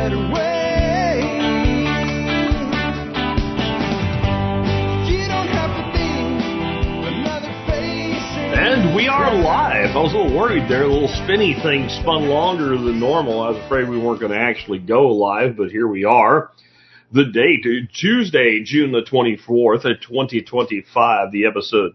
better way. You don't have to be another face. And we are live. I was a little worried there. A little spinny thing spun longer than normal. I was afraid we weren't going to actually go live, but here we are. The date, Tuesday, June the 24th, 2025, the episode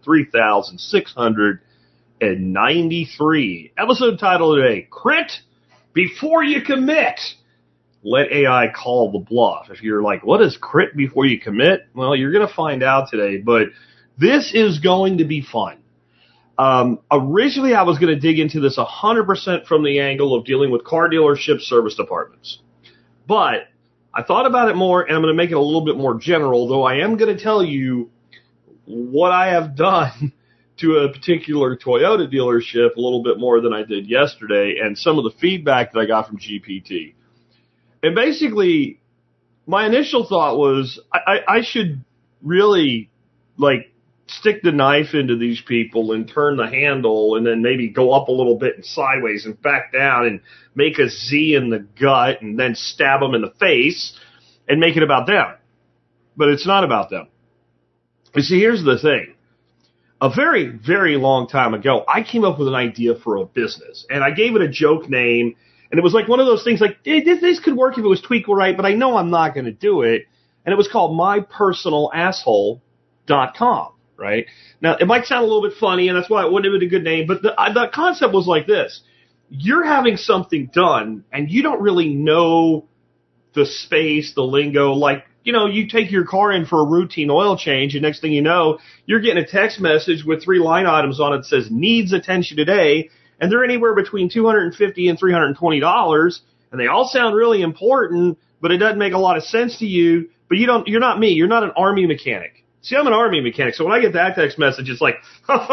3693. Episode title today, Crit Before You Commit. Let AI call the bluff. If you're like, what is crit before you commit? Well, you're going to find out today, but this is going to be fun. Originally, I was going to dig into this 100% from the angle of dealing with car dealership service departments. But I thought about it more, and I'm going to make it a little bit more general, though I am going to tell you what I have done to a particular Toyota dealership a little bit more than I did yesterday, and some of the feedback that I got from GPT. And basically, my initial thought was I should really, stick the knife into these people and turn the handle and then maybe go up a little bit and sideways and back down and make a Z in the gut and then stab them in the face and make it about them. But it's not about them. You see, here's the thing. A very, very long time ago, I came up with an idea for a business, and I gave it a joke name, and it was like one of those things like, this could work if it was tweaked right, but I know I'm not going to do it. And it was called mypersonalasshole.com. Right? Now, it might sound a little bit funny, and that's why it wouldn't have been a good name, but the concept was like this. You're having something done, and you don't really know the space, the lingo. You take your car in for a routine oil change, and next thing you know, you're getting a text message with 3 line items on it that says, needs attention today, and they're anywhere between $250 and $320, and they all sound really important, but it doesn't make a lot of sense to you, but you're not me. You're not an Army mechanic. See, I'm an Army mechanic, so when I get that text message, it's like,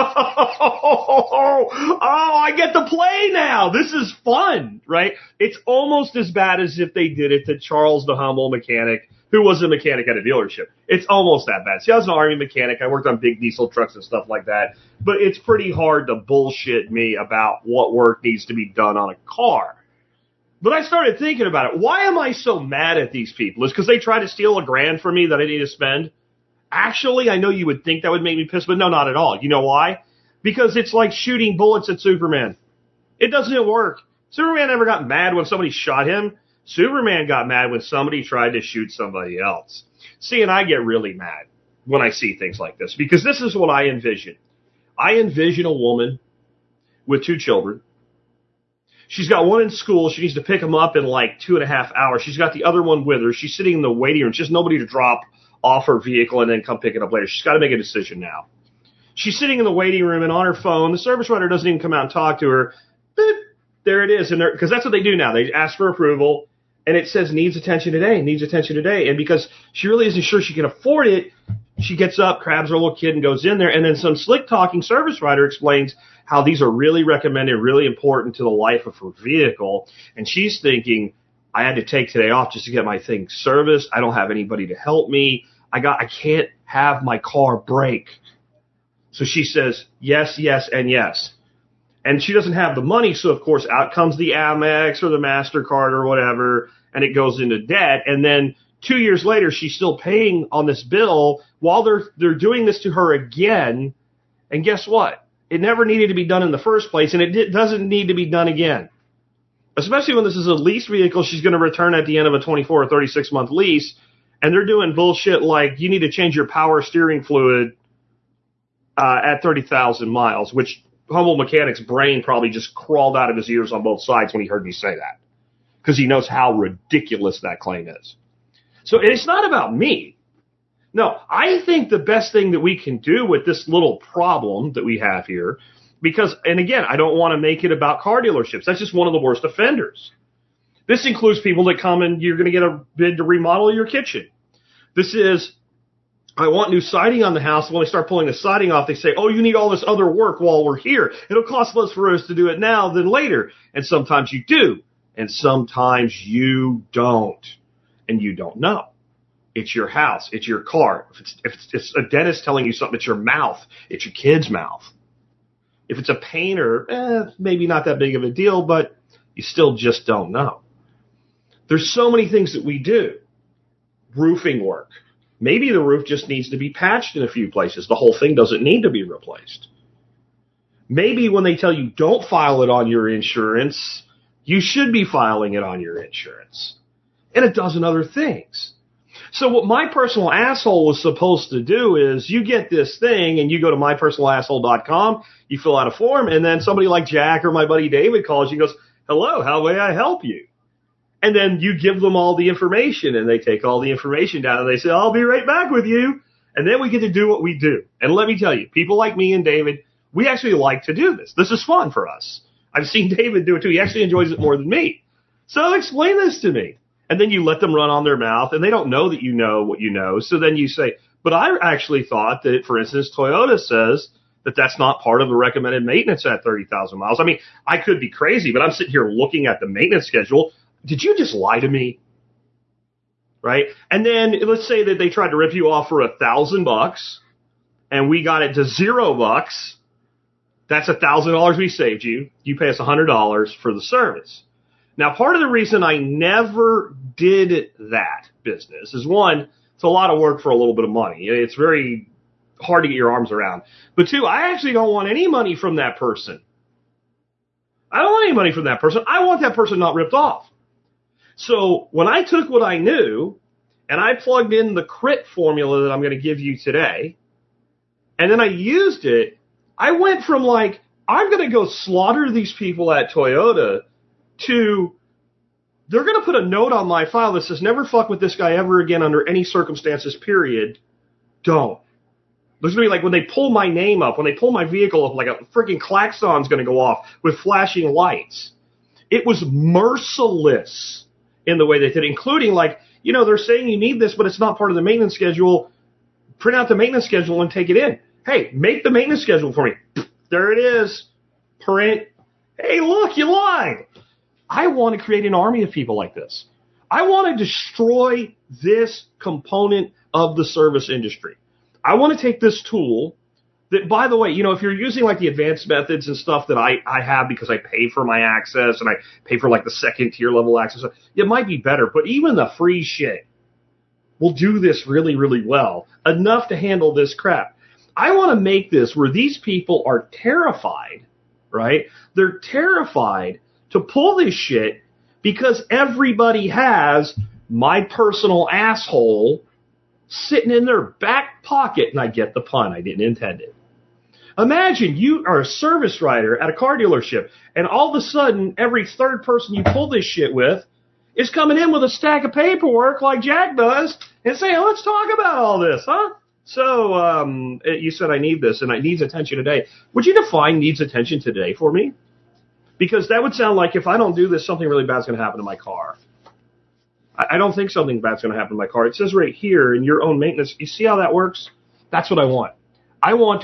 I get to play now. This is fun, right? It's almost as bad as if they did it to Charles the Humble mechanic, who was a mechanic at a dealership. It's almost that bad. See, I was an Army mechanic. I worked on big diesel trucks and stuff like that, but it's pretty hard to bullshit me about what work needs to be done on a car. But I started thinking about it. Why am I so mad at these people? Is because they tried to steal $1,000 from me that I need to spend? Actually, I know you would think that would make me pissed, but no, not at all. You know why? Because it's like shooting bullets at Superman. It doesn't work. Superman never got mad when somebody shot him. Superman got mad when somebody tried to shoot somebody else. See, and I get really mad when I see things like this, because this is what I envision. I envision a woman with 2 children. She's got one in school. She needs to pick them up in 2.5 hours. She's got the other one with her. She's sitting in the waiting room. She has nobody to drop off her vehicle and then come pick it up later. She's got to make a decision now. She's sitting in the waiting room, and on her phone, the service writer doesn't even come out and talk to her. Boop, there it is. Because that's what they do now. They ask for approval, and it says needs attention today, needs attention today. And because she really isn't sure she can afford it, she gets up, grabs her little kid, and goes in there. And then some slick-talking service writer explains how these are really recommended, really important to the life of her vehicle. And she's thinking, I had to take today off just to get my thing serviced. I don't have anybody to help me. I can't have my car break. So she says, yes, yes, and yes. And she doesn't have the money, so of course out comes the Amex or the MasterCard or whatever, and it goes into debt. And then 2 years later, she's still paying on this bill while they're doing this to her again. And guess what? It never needed to be done in the first place, and it doesn't need to be done again. Especially when this is a lease vehicle she's going to return at the end of a 24 or 36-month lease, and they're doing bullshit like you need to change your power steering fluid at 30,000 miles, which Humble Mechanic's brain probably just crawled out of his ears on both sides when he heard me say that, because he knows how ridiculous that claim is. So it's not about me. No, I think the best thing that we can do with this little problem that we have here, because, and again, I don't want to make it about car dealerships. That's just one of the worst offenders. This includes people that come and you're going to get a bid to remodel your kitchen. This is, I want new siding on the house. When they start pulling the siding off, they say, oh, you need all this other work while we're here. It'll cost less for us to do it now than later. And sometimes you do. And sometimes you don't. And you don't know. It's your house. It's your car. If it's a dentist telling you something, it's your mouth. It's your kid's mouth. If it's a painter, maybe not that big of a deal, but you still just don't know. There's so many things that we do. Roofing work. Maybe the roof just needs to be patched in a few places. The whole thing doesn't need to be replaced. Maybe when they tell you don't file it on your insurance, you should be filing it on your insurance. And a dozen other things. So what My Personal Asshole was supposed to do is you get this thing and you go to mypersonalasshole.com, you fill out a form, and then somebody like Jack or my buddy David calls you and goes, hello, how may I help you? And then you give them all the information, and they take all the information down, and they say, I'll be right back with you. And then we get to do what we do. And let me tell you, people like me and David, we actually like to do this. This is fun for us. I've seen David do it too. He actually enjoys it more than me. So explain this to me. And then you let them run on their mouth, and they don't know that you know what you know. So then you say, but I actually thought that, for instance, Toyota says that that's not part of the recommended maintenance at 30,000 miles. I mean, I could be crazy, but I'm sitting here looking at the maintenance schedule. Did you just lie to me? Right? And then let's say that they tried to rip you off for $1,000 and we got it to $0. That's $1,000 we saved you. You pay us $100 for the service. Now, part of the reason I never did that business is, one, it's a lot of work for a little bit of money. It's very hard to get your arms around. But two, I actually don't want any money from that person. I don't want any money from that person. I want that person not ripped off. So when I took what I knew and I plugged in the CRIT formula that I'm going to give you today, and then I used it, I went from like, I'm going to go slaughter these people at Toyota to, they're going to put a note on my file that says, never fuck with this guy ever again under any circumstances, period. Don't. There's going to be like when they pull my name up, when they pull my vehicle up, like a freaking klaxon's going to go off with flashing lights. It was merciless in the way they did it, including like, you know, they're saying you need this, but it's not part of the maintenance schedule. Print out the maintenance schedule and take it in. Hey, make the maintenance schedule for me. There it is. Print. Hey, look, you lied. I want to create an army of people like this. I want to destroy this component of the service industry. I want to take this tool that, by the way, you know, if you're using like the advanced methods and stuff that I have because I pay for my access and I pay for like the second tier level access, it might be better. But even the free shit will do this really, really well, enough to handle this crap. I want to make this where these people are terrified, right? They're terrified to pull this shit because everybody has My Personal Asshole sitting in their back pocket. And I get the pun. I didn't intend it. Imagine you are a service writer at a car dealership, and all of a sudden, every third person you pull this shit with is coming in with a stack of paperwork like Jack does and saying, let's talk about all this, huh? So you said I need this, and it needs attention today. Would you define needs attention today for me? Because that would sound like if I don't do this, something really bad is going to happen to my car. I don't think something bad is going to happen to my car. It says right here in your own maintenance. You see how that works? That's what I want. I want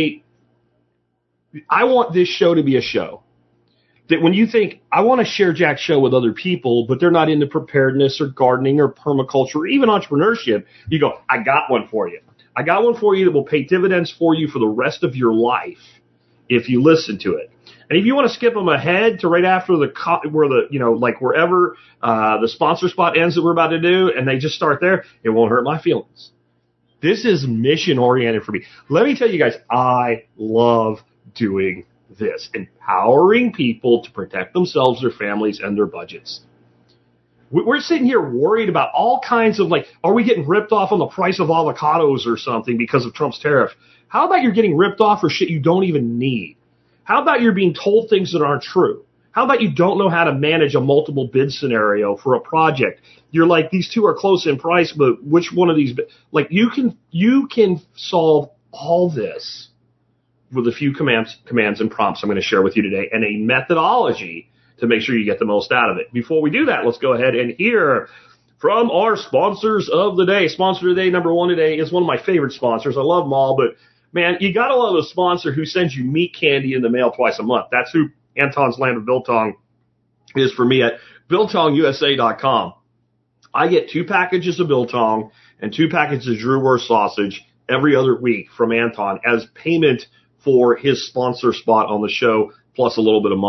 this show to be a show that when you think, I want to share Jack's show with other people, but they're not into preparedness or gardening or permaculture or even entrepreneurship, you go, I got one for you. I got one for you that will pay dividends for you for the rest of your life if you listen to it. And if you want to skip them ahead to right after wherever the sponsor spot ends that we're about to do, and they just start there, it won't hurt my feelings. This is mission oriented for me. Let me tell you guys, I love doing this, empowering people to protect themselves, their families, and their budgets. We're sitting here worried about all kinds of are we getting ripped off on the price of avocados or something because of Trump's tariff? How about you're getting ripped off for shit you don't even need? How about you're being told things that aren't true? How about you don't know how to manage a multiple bid scenario for a project? You're like, these two are close in price, but which one of these? You can solve all this with a few commands and prompts I'm going to share with you today, and a methodology to make sure you get the most out of it. Before we do that, let's go ahead and hear from our sponsors of the day. Sponsor of the day, number one today, is one of my favorite sponsors. I love them all, but man, you got to love a sponsor who sends you meat candy in the mail twice a month. That's who Anton's Land of Biltong is for me at BiltongUSA.com. I get 2 packages of biltong and 2 packages of Drew Worst sausage every other week from Anton as payment for his sponsor spot on the show, plus a little bit of money.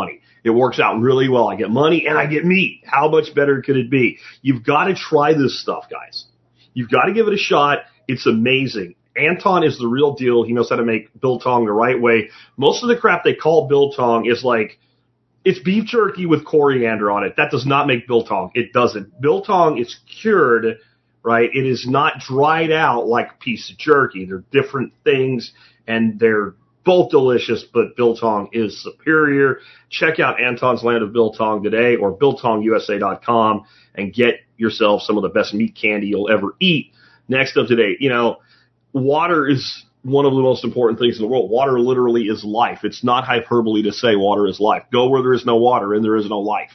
It works out really well. I get money and I get meat. How much better could it be? You've got to try this stuff, guys. You've got to give it a shot. It's amazing. Anton is the real deal. He knows how to make biltong the right way. Most of the crap they call biltong is like, it's beef jerky with coriander on it. That does not make biltong. It doesn't. Biltong is cured, right? It is not dried out like a piece of jerky. They're different things, and they're both delicious, but biltong is superior. Check out Anton's Land of Biltong today or biltongusa.com and get yourself some of the best meat candy you'll ever eat. Next up today, water is one of the most important things in the world. Water literally is life. It's not hyperbole to say water is life. Go where there is no water and there is no life.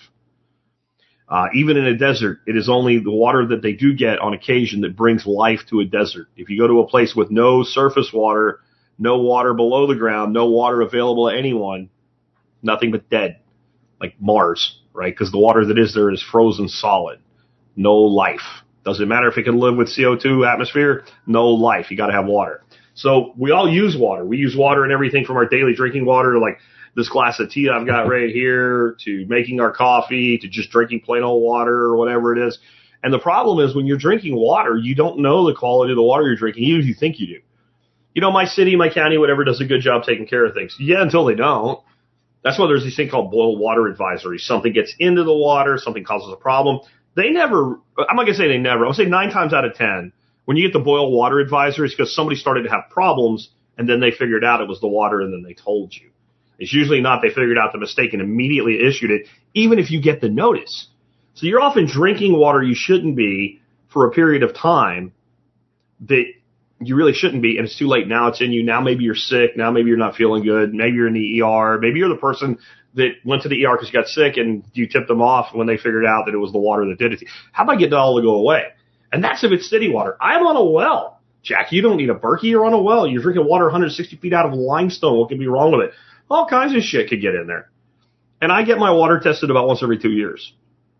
Even in a desert, it is only the water that they do get on occasion that brings life to a desert. If you go to a place with no surface water, no water below the ground, no water available to anyone, nothing but dead, like Mars, right? Because the water that is there is frozen solid. No life. Doesn't matter if it can live with CO2 atmosphere, no life. You got to have water. So we all use water. We use water in everything from our daily drinking water, like this glass of tea I've got right here, to making our coffee, to just drinking plain old water or whatever it is. And the problem is when you're drinking water, you don't know the quality of the water you're drinking, even if you think you do. My city, my county, whatever, does a good job taking care of things. Yeah, until they don't. That's why there's this thing called boil water advisory. Something gets into the water, something causes a problem. They never, I'm not going to say they never, I'll say 9 times out of 10, when you get the boil water advisory, it's because somebody started to have problems, and then they figured out it was the water, and then they told you. It's usually not they figured out the mistake and immediately issued it, even if you get the notice. So you're often drinking water you shouldn't be for a period of time that you really shouldn't be, and it's too late. Now it's in you. Now maybe you're sick. Now maybe you're not feeling good. Maybe you're in the ER. Maybe you're the person that went to the ER because you got sick and you tipped them off when they figured out that it was the water that did it. How about getting it all to go away? And that's if it's city water. I'm on a well. Jack, you don't need a Berkey. You're on a well. You're drinking water 160 feet out of limestone. What could be wrong with it? All kinds of shit could get in there. And I get my water tested about once every 2 years.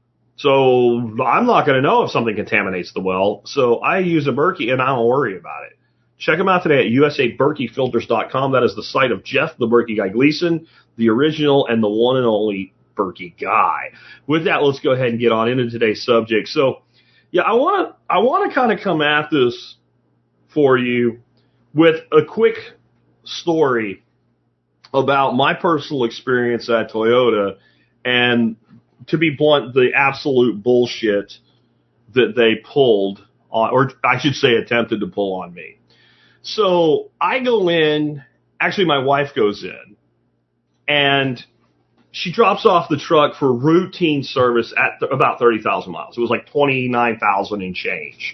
So I'm not going to know if something contaminates the well. So I use a Berkey, and I don't worry about it. Check them out today at usaberkeyfilters.com. That is the site of Jeff the Berkey Guy Gleason, the original and the one and only Berkey guy. With that, let's go ahead and get on into today's subject. So, yeah, I want to kind of come at this for you with a quick story about my personal experience at Toyota and, to be blunt, the absolute bullshit that they pulled on, or I should say attempted to pull on me. So I go in, actually my wife goes in, and she drops off the truck for routine service at about 30,000 miles. It was like 29,000 and change.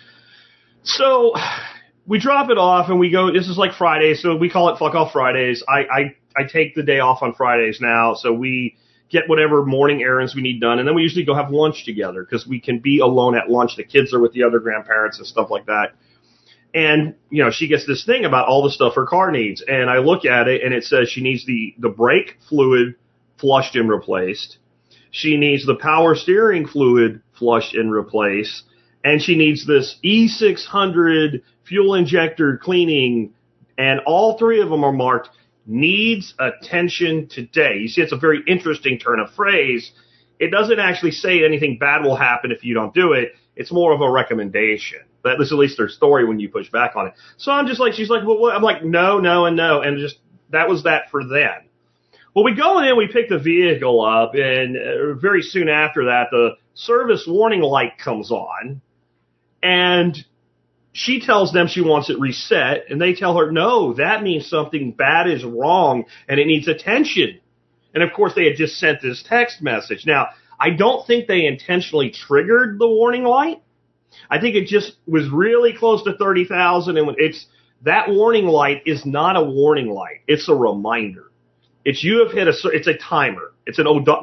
So we drop it off and we go, this is like Friday, so we call it Fuck Off Fridays. I take the day off on Fridays now, so we get whatever morning errands we need done, and then we usually go have lunch together because we can be alone at lunch. The kids are with the other grandparents and stuff like that. And, she gets this thing about all the stuff her car needs. And I look at it, and it says she needs the brake fluid flushed and replaced. She needs the power steering fluid flushed and replaced. And she needs this E600 fuel injector cleaning. And all three of them are marked, needs attention today. You see, it's a very interesting turn of phrase. It doesn't actually say anything bad will happen if you don't do it. It's more of a recommendation. That was at least their story when you push back on it. So I'm just like, she's like, well, what? I'm like, no, and no. And just, that was that for then. Well, we go in and we pick the vehicle up, and very soon after that, the service warning light comes on, and she tells them she wants it reset, and they tell her, no, that means something bad is wrong, and it needs attention. And of course, they had just sent this text message. Now, I don't think they intentionally triggered the warning light. I think it just was really close to 30,000, and that warning light is not a warning light. It's a reminder. It's you have hit it's a timer. It's a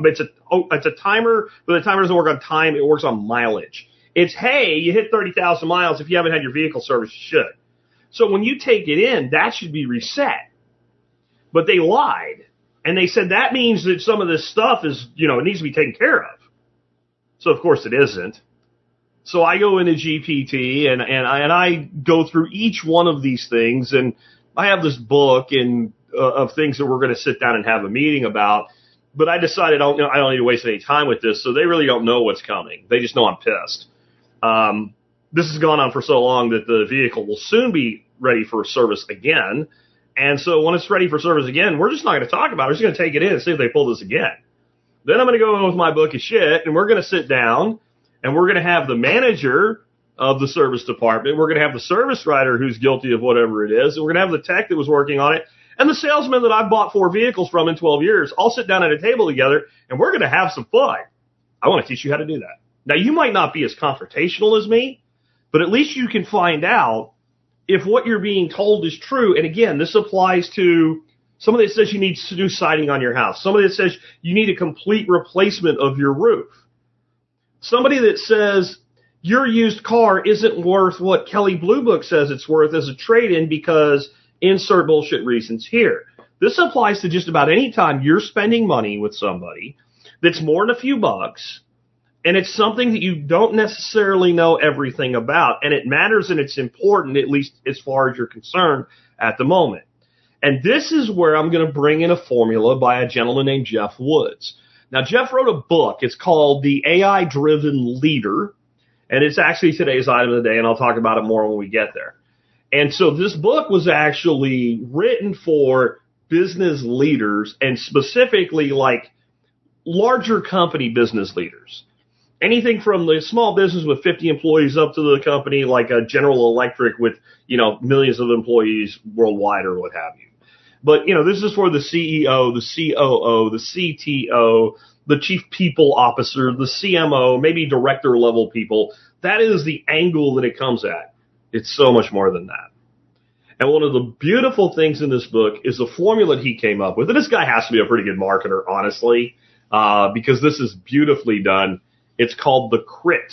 timer, but the timer doesn't work on time. It works on mileage. It's, hey, you hit 30,000 miles. If you haven't had your vehicle serviced, you should. So when you take it in, that should be reset. But they lied, and they said that means that some of this stuff is, it needs to be taken care of. So of course it isn't. So I go into GPT and I go through each one of these things, and I have this book of things that we're going to sit down and have a meeting about. But I decided I don't need to waste any time with this, so they really don't know what's coming. They just know I'm pissed. This has gone on for so long that the vehicle will soon be ready for service again. And so when it's ready for service again, we're just not going to talk about it. We're just going to take it in and see if they pull this again. Then I'm going to go in with my book of shit, and we're going to sit down, and we're going to have the manager of the service department. We're going to have the service writer who's guilty of whatever it is, and we're going to have the tech that was working on it, and the salesman that I've bought 4 vehicles from in 12 years. All sit down at a table together, and we're going to have some fun. I want to teach you how to do that. Now, you might not be as confrontational as me, but at least you can find out if what you're being told is true. And again, this applies to somebody that says you need to do siding on your house, somebody that says you need a complete replacement of your roof, somebody that says your used car isn't worth what Kelley Blue Book says it's worth as a trade-in because insert bullshit reasons here. This applies to just about any time you're spending money with somebody that's more than a few bucks, and it's something that you don't necessarily know everything about, and it matters and it's important, at least as far as you're concerned at the moment. And this is where I'm going to bring in a formula by a gentleman named Jeff Woods. Now, Jeff wrote a book. It's called The AI-Driven Leader, and it's actually today's item of the day, and I'll talk about it more when we get there. And so this book was actually written for business leaders, and specifically like larger company business leaders. Anything from the small business with 50 employees up to the company like a General Electric with, millions of employees worldwide or what have you. But, this is for the CEO, the COO, the CTO, the chief people officer, the CMO, maybe director level people. That is the angle that it comes at. It's so much more than that. And one of the beautiful things in this book is the formula he came up with. And this guy has to be a pretty good marketer, honestly, because this is beautifully done. It's called the CRIT,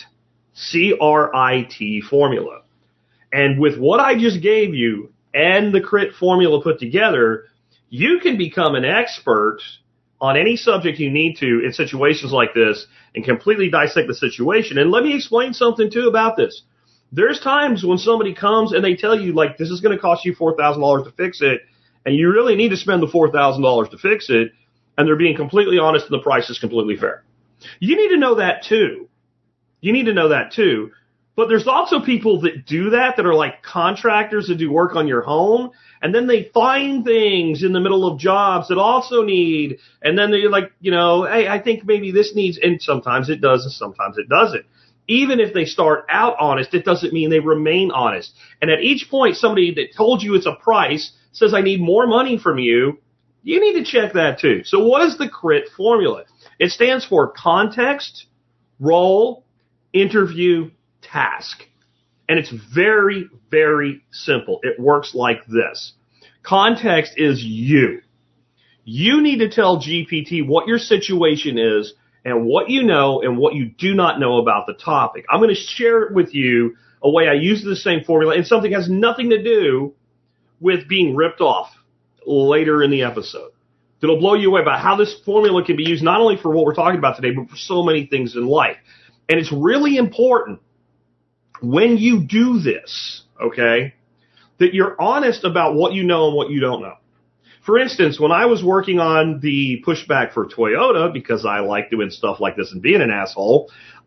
C-R-I-T formula. And with what I just gave you and the CRIT formula put together, you can become an expert on any subject you need to in situations like this and completely dissect the situation. And let me explain something, too, about this. There's times when somebody comes and they tell you, like, this is going to cost you $4,000 to fix it, and you really need to spend the $4,000 to fix it, and they're being completely honest and the price is completely fair. You need to know that, too. You need to know that, too. But there's also people that do that are like contractors that do work on your home, and then they find things in the middle of jobs that also need, and then they're like, hey, I think maybe this needs, and sometimes it does and sometimes it doesn't. Even if they start out honest, it doesn't mean they remain honest. And at each point, somebody that told you it's a price says, I need more money from you. You need to check that too. So what is the CRIT formula? It stands for context, role, interview, task. And it's very, very simple. It works like this. Context is you. You need to tell GPT what your situation is and what you know and what you do not know about the topic. I'm going to share with you a way I use the same formula, and something has nothing to do with being ripped off later in the episode. It'll blow you away about how this formula can be used not only for what we're talking about today, but for so many things in life. And it's really important when you do this, okay, that you're honest about what you know and what you don't know. For instance, when I was working on the pushback for Toyota, because I like doing stuff like this and being an asshole,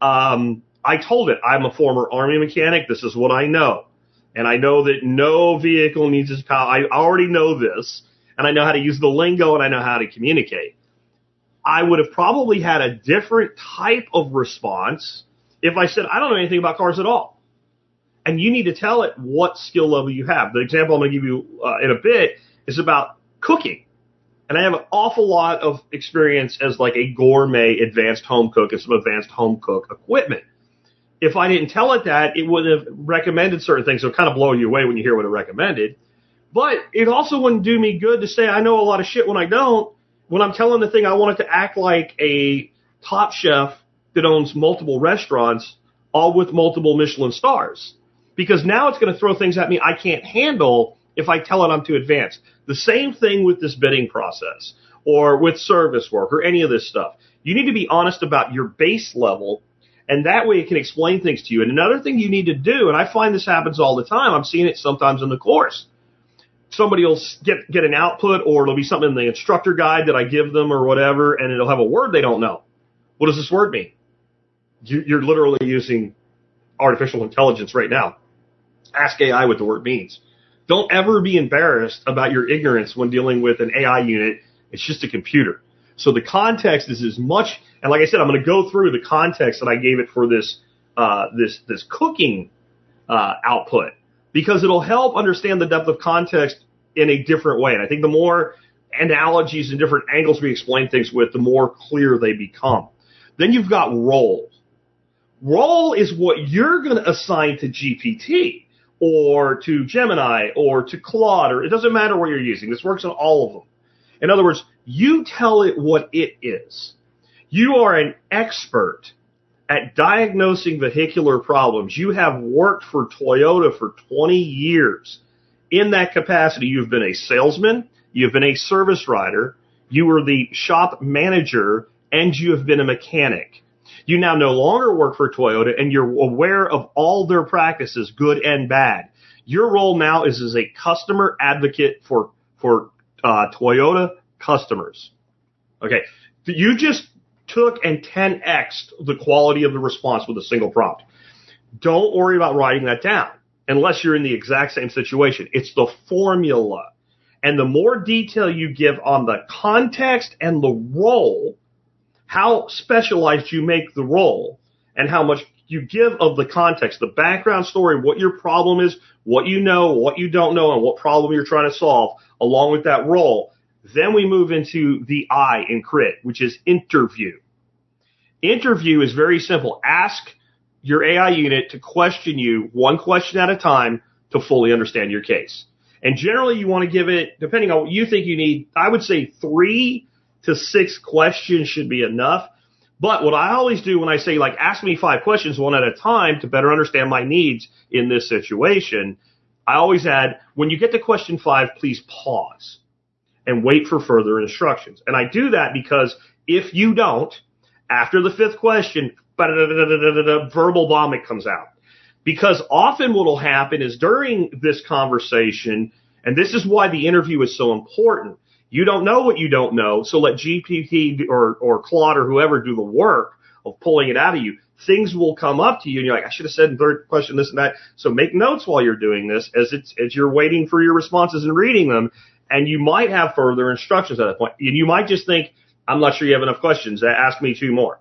I told it, I'm a former Army mechanic. This is what I know. And I know that no vehicle needs its power. I already know this, and I know how to use the lingo, and I know how to communicate. I would have probably had a different type of response if I said, I don't know anything about cars at all. And you need to tell it what skill level you have. The example I'm going to give you in a bit is about cooking. And I have an awful lot of experience as like a gourmet advanced home cook and some advanced home cook equipment. If I didn't tell it that, it would have recommended certain things. So it kind of blow you away when you hear what it recommended. But it also wouldn't do me good to say I know a lot of shit when I don't. When I'm telling the thing, I want it to act like a top chef that owns multiple restaurants, all with multiple Michelin stars. Because now it's going to throw things at me I can't handle if I tell it I'm too advanced. The same thing with this bidding process or with service work or any of this stuff. You need to be honest about your base level, and that way it can explain things to you. And another thing you need to do, and I find this happens all the time, I'm seeing it sometimes in the course, somebody will get an output, or it'll be something in the instructor guide that I give them or whatever, and it'll have a word they don't know. What does this word mean? You're literally using artificial intelligence right now. Ask AI what the word means. Don't ever be embarrassed about your ignorance when dealing with an AI unit. It's just a computer. So the context is as much, and like I said, I'm going to go through the context that I gave it for this cooking output, because it'll help understand the depth of context in a different way. And I think the more analogies and different angles we explain things with, the more clear they become. Then you've got role. Role is what you're going to assign to GPT or to Gemini or to Claude, or it doesn't matter what you're using. This works on all of them. In other words, you tell it what it is. You are an expert at diagnosing vehicular problems. You have worked for Toyota for 20 years. In that capacity, you've been a salesman, you've been a service writer, you were the shop manager, and you have been a mechanic. You now no longer work for Toyota, and you're aware of all their practices, good and bad. Your role now is as a customer advocate for Toyota customers. Okay, you just took and 10x'd the quality of the response with a single prompt. Don't worry about writing that down unless you're in the exact same situation. It's the formula. And the more detail you give on the context and the role, how specialized you make the role, and how much you give of the context, the background story, what your problem is, what you know, what you don't know, and what problem you're trying to solve, along with that role. Then we move into the I in CRIT, which is interview. Interview is very simple. Ask your AI unit to question you one question at a time to fully understand your case. And generally you want to give it, depending on what you think you need, I would say 3 to 6 questions should be enough. But what I always do when I say, like, ask me 5 questions one at a time to better understand my needs in this situation, I always add, when you get to question 5, please pause and wait for further instructions. And I do that because if you don't, after the 5th question, verbal vomit comes out. Because often what will happen is during this conversation, and this is why the interview is so important, you don't know what you don't know, so let GPT or Claude or whoever do the work of pulling it out of you. Things will come up to you, and you're like, I should have said in 3rd question this and that. So make notes while you're doing this as you're waiting for your responses and reading them, and you might have further instructions at that point. And you might just think, I'm not sure you have enough questions. Ask me 2 more.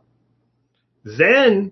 Then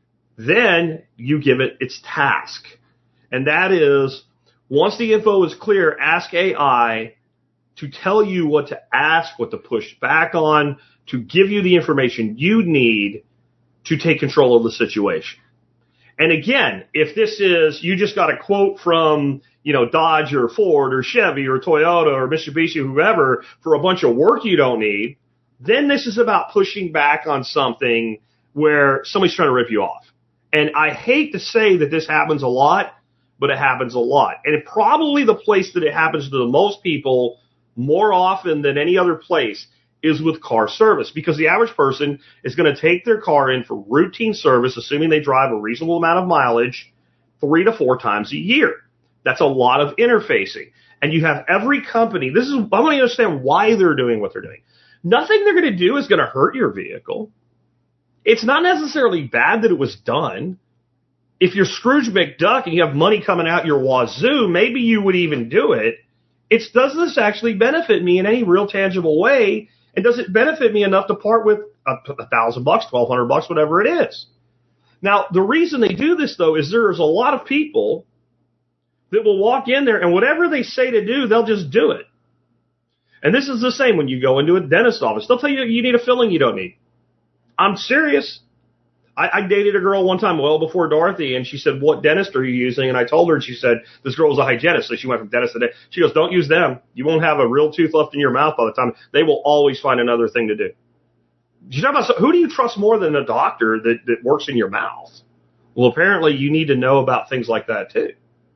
you give it its task. And that is, once the info is clear, ask AI to tell you what to ask, what to push back on, to give you the information you need to take control of the situation. And again, if this is, you just got a quote from, Dodge or Ford or Chevy or Toyota or Mitsubishi, whoever, for a bunch of work you don't need, then this is about pushing back on something where somebody's trying to rip you off. And I hate to say that this happens a lot, but it happens a lot. And probably the place that it happens to the most people more often than any other place is with car service, because the average person is going to take their car in for routine service, assuming they drive a reasonable amount of mileage, 3 to 4 times a year. That's a lot of interfacing. And you have every company, I want to understand why they're doing what they're doing. Nothing they're going to do is going to hurt your vehicle. It's not necessarily bad that it was done. If you're Scrooge McDuck and you have money coming out your wazoo, maybe you would even do it. It's, does this actually benefit me in any real tangible way? And does it benefit me enough to part with $1,000, $1,200, whatever it is? Now, the reason they do this, though, is there's a lot of people that will walk in there and whatever they say to do, they'll just do it. And this is the same when you go into a dentist office. They'll tell you you need a filling you don't need. I'm serious. I dated a girl one time well before Dorothy, and she said, what dentist are you using? And I told her, and she said, this girl was a hygienist, so she went from dentist to dentist. She goes, don't use them. You won't have a real tooth left in your mouth by the time. They will always find another thing to do. You talk about, who do you trust more than a doctor that works in your mouth? Well, apparently you need to know about things like that too.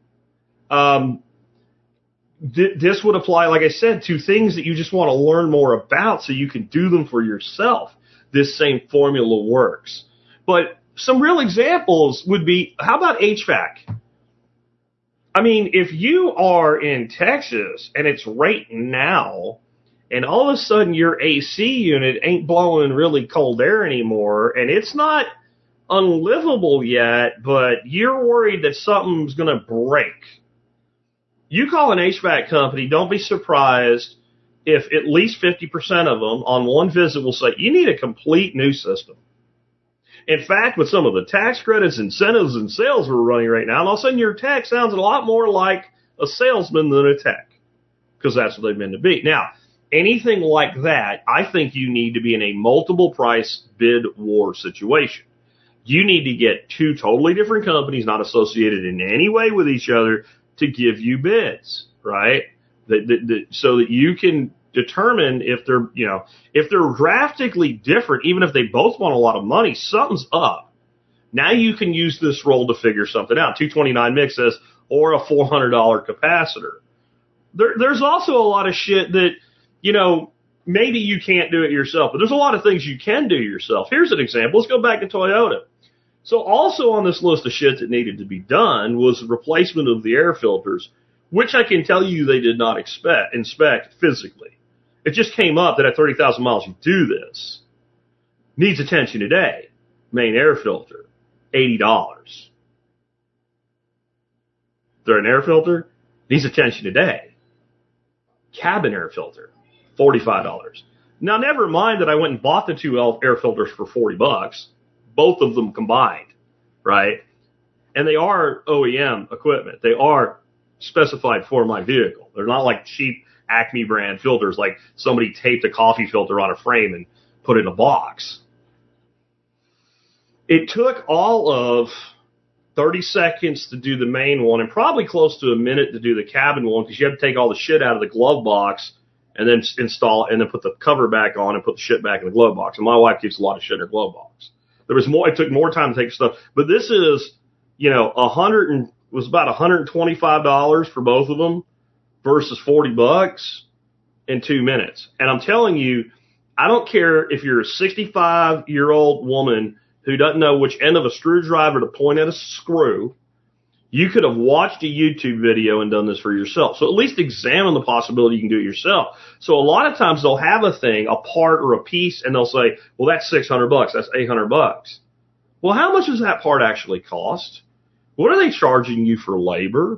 This would apply, like I said, to things that you just want to learn more about so you can do them for yourself. This same formula works. But some real examples would be, how about HVAC? I mean, if you are in Texas and it's right now, and all of a sudden your AC unit ain't blowing really cold air anymore, and it's not unlivable yet, but you're worried that something's going to break. You call an HVAC company, don't be surprised if at least 50% of them on one visit will say, you need a complete new system. In fact, with some of the tax credits, incentives, and sales we're running right now, all of a sudden your tech sounds a lot more like a salesman than a tech, because that's what they've been to be. Now, anything like that, I think you need to be in a multiple price bid war situation. You need to get two totally different companies, not associated in any way with each other, to give you bids, right? So that you can determine if they're drastically different, even if they both want a lot of money, something's up. Now you can use this roll to figure something out. 229 mixes or a $400 capacitor. There's also a lot of shit that, maybe you can't do it yourself, but there's a lot of things you can do yourself. Here's an example. Let's go back to Toyota. So also on this list of shit that needed to be done was replacement of the air filters, which I can tell you they did not inspect physically. It just came up that at 30,000 miles you do this. Needs attention today. Main air filter, $80. They're an air filter, needs attention today. Cabin air filter, $45. Now, never mind that I went and bought the two air filters for $40, both of them combined, right? And they are OEM equipment. They are specified for my vehicle. They're not like cheap Acme brand filters, like somebody taped a coffee filter on a frame and put it in a box. It took all of 30 seconds to do the main one and probably close to a minute to do the cabin one, because you had to take all the shit out of the glove box and then install it and then put the cover back on and put the shit back in the glove box. And my wife keeps a lot of shit in her glove box. It took more time to take stuff, but this is, was about $125 for both of them versus $40 in 2 minutes. And I'm telling you, I don't care if you're a 65-year-old woman who doesn't know which end of a screwdriver to point at a screw. You could have watched a YouTube video and done this for yourself. So at least examine the possibility you can do it yourself. So a lot of times they'll have a thing, a part or a piece, and they'll say, well, that's $600, that's $800. Well, how much does that part actually cost? What are they charging you for labor?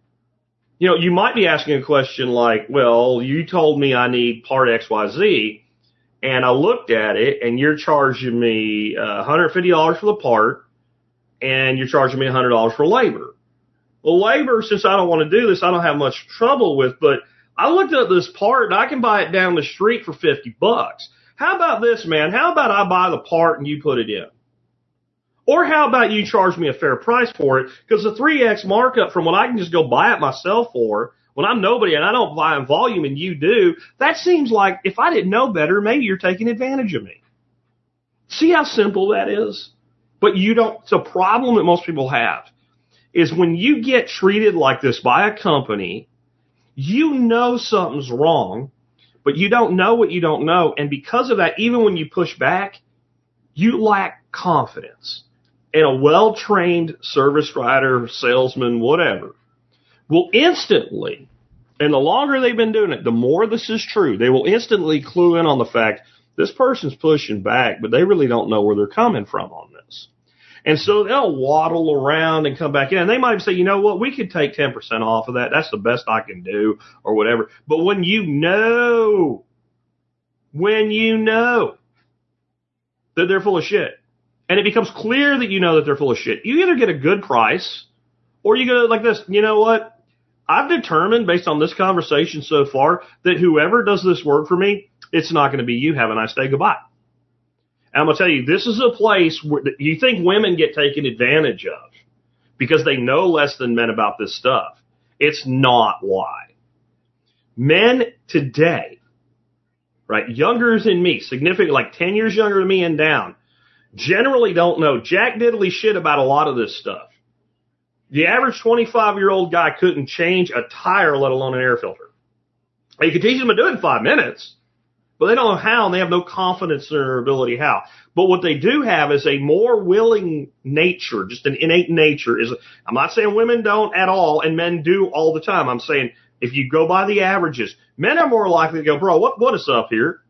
You might be asking a question like, well, you told me I need part XYZ, and I looked at it, and you're charging me $150 for the part, and you're charging me $100 for labor. Well, labor, since I don't want to do this, I don't have much trouble with, but I looked at this part, and I can buy it down the street for $50. How about this, man? How about I buy the part and you put it in? Or how about you charge me a fair price for it? Because the 3X markup from what I can just go buy it myself for, when I'm nobody and I don't buy in volume and you do, that seems like if I didn't know better, maybe you're taking advantage of me. See how simple that is? But you don't. It's a problem that most people have is when you get treated like this by a company, you know something's wrong, but you don't know what you don't know. And because of that, even when you push back, you lack confidence. And a well-trained service writer, salesman, whatever, will instantly, and the longer they've been doing it, the more this is true, they will instantly clue in on the fact this person's pushing back, but they really don't know where they're coming from on this. And so they'll waddle around and come back in. And they might say, you know what, we could take 10% off of that. That's the best I can do or whatever. But when you know that they're full of shit, and it becomes clear that you know that they're full of shit, you either get a good price or you go like this. You know what? I've determined based on this conversation so far that whoever does this work for me, it's not going to be you. Have a nice day. Goodbye. And I'm going to tell you, this is a place where you think women get taken advantage of because they know less than men about this stuff. It's not why. Men today, right, younger than me, significant, like 10 years younger than me and down, generally don't know jack diddly shit about a lot of this stuff. The average 25-year-old guy couldn't change a tire, let alone an air filter. You could teach them to do it in 5 minutes, But they don't know how, and they have no confidence in their ability how. But what they do have is a more willing nature, just an innate nature. I'm not saying women don't at all, and men do all the time. I'm saying if you go by the averages, men are more likely to go, bro, what is up here?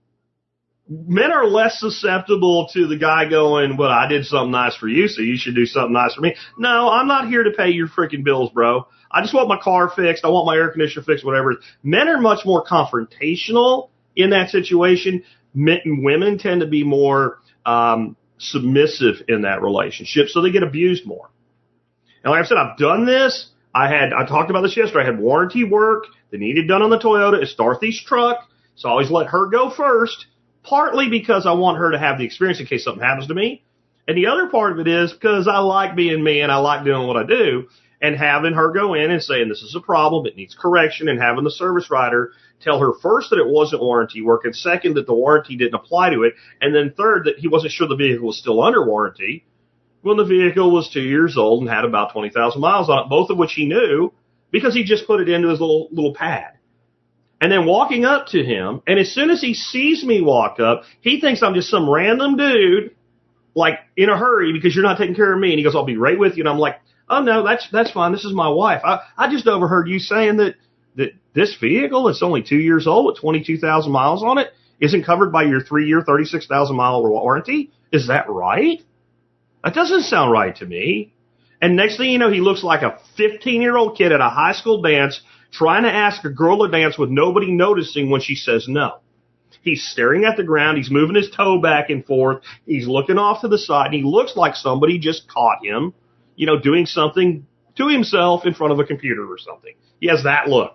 Men are less susceptible to the guy going, well, I did something nice for you, so you should do something nice for me. No, I'm not here to pay your freaking bills, bro. I just want my car fixed. I want my air conditioner fixed, whatever. Men are much more confrontational in that situation. Women tend to be more submissive in that relationship, so they get abused more. And like I said, I've done this. I talked about this yesterday. I had warranty work that needed done on the Toyota. It's Dorothy's truck, so I always let her go first, partly because I want her to have the experience in case something happens to me. And the other part of it is because I like being me and I like doing what I do, and having her go in and saying this is a problem, it needs correction, and having the service writer tell her first that it wasn't warranty work, and second that the warranty didn't apply to it, and then third that he wasn't sure the vehicle was still under warranty when the vehicle was 2 years old and had about 20,000 miles on it, both of which he knew because he just put it into his little pad. And then walking up to him, and as soon as he sees me walk up, he thinks I'm just some random dude, like in a hurry because you're not taking care of me. And he goes, I'll be right with you. And I'm like, oh no, that's fine. This is my wife. I just overheard you saying that this vehicle that's only 2 years old with 22,000 miles on it isn't covered by your 3-year, 36,000 mile warranty. Is that right? That doesn't sound right to me. And next thing you know, he looks like a 15-year-old kid at a high school dance trying to ask a girl to dance with nobody noticing when she says no. He's staring at the ground. He's moving his toe back and forth. He's looking off to the side. And he looks like somebody just caught him, doing something to himself in front of a computer or something. He has that look.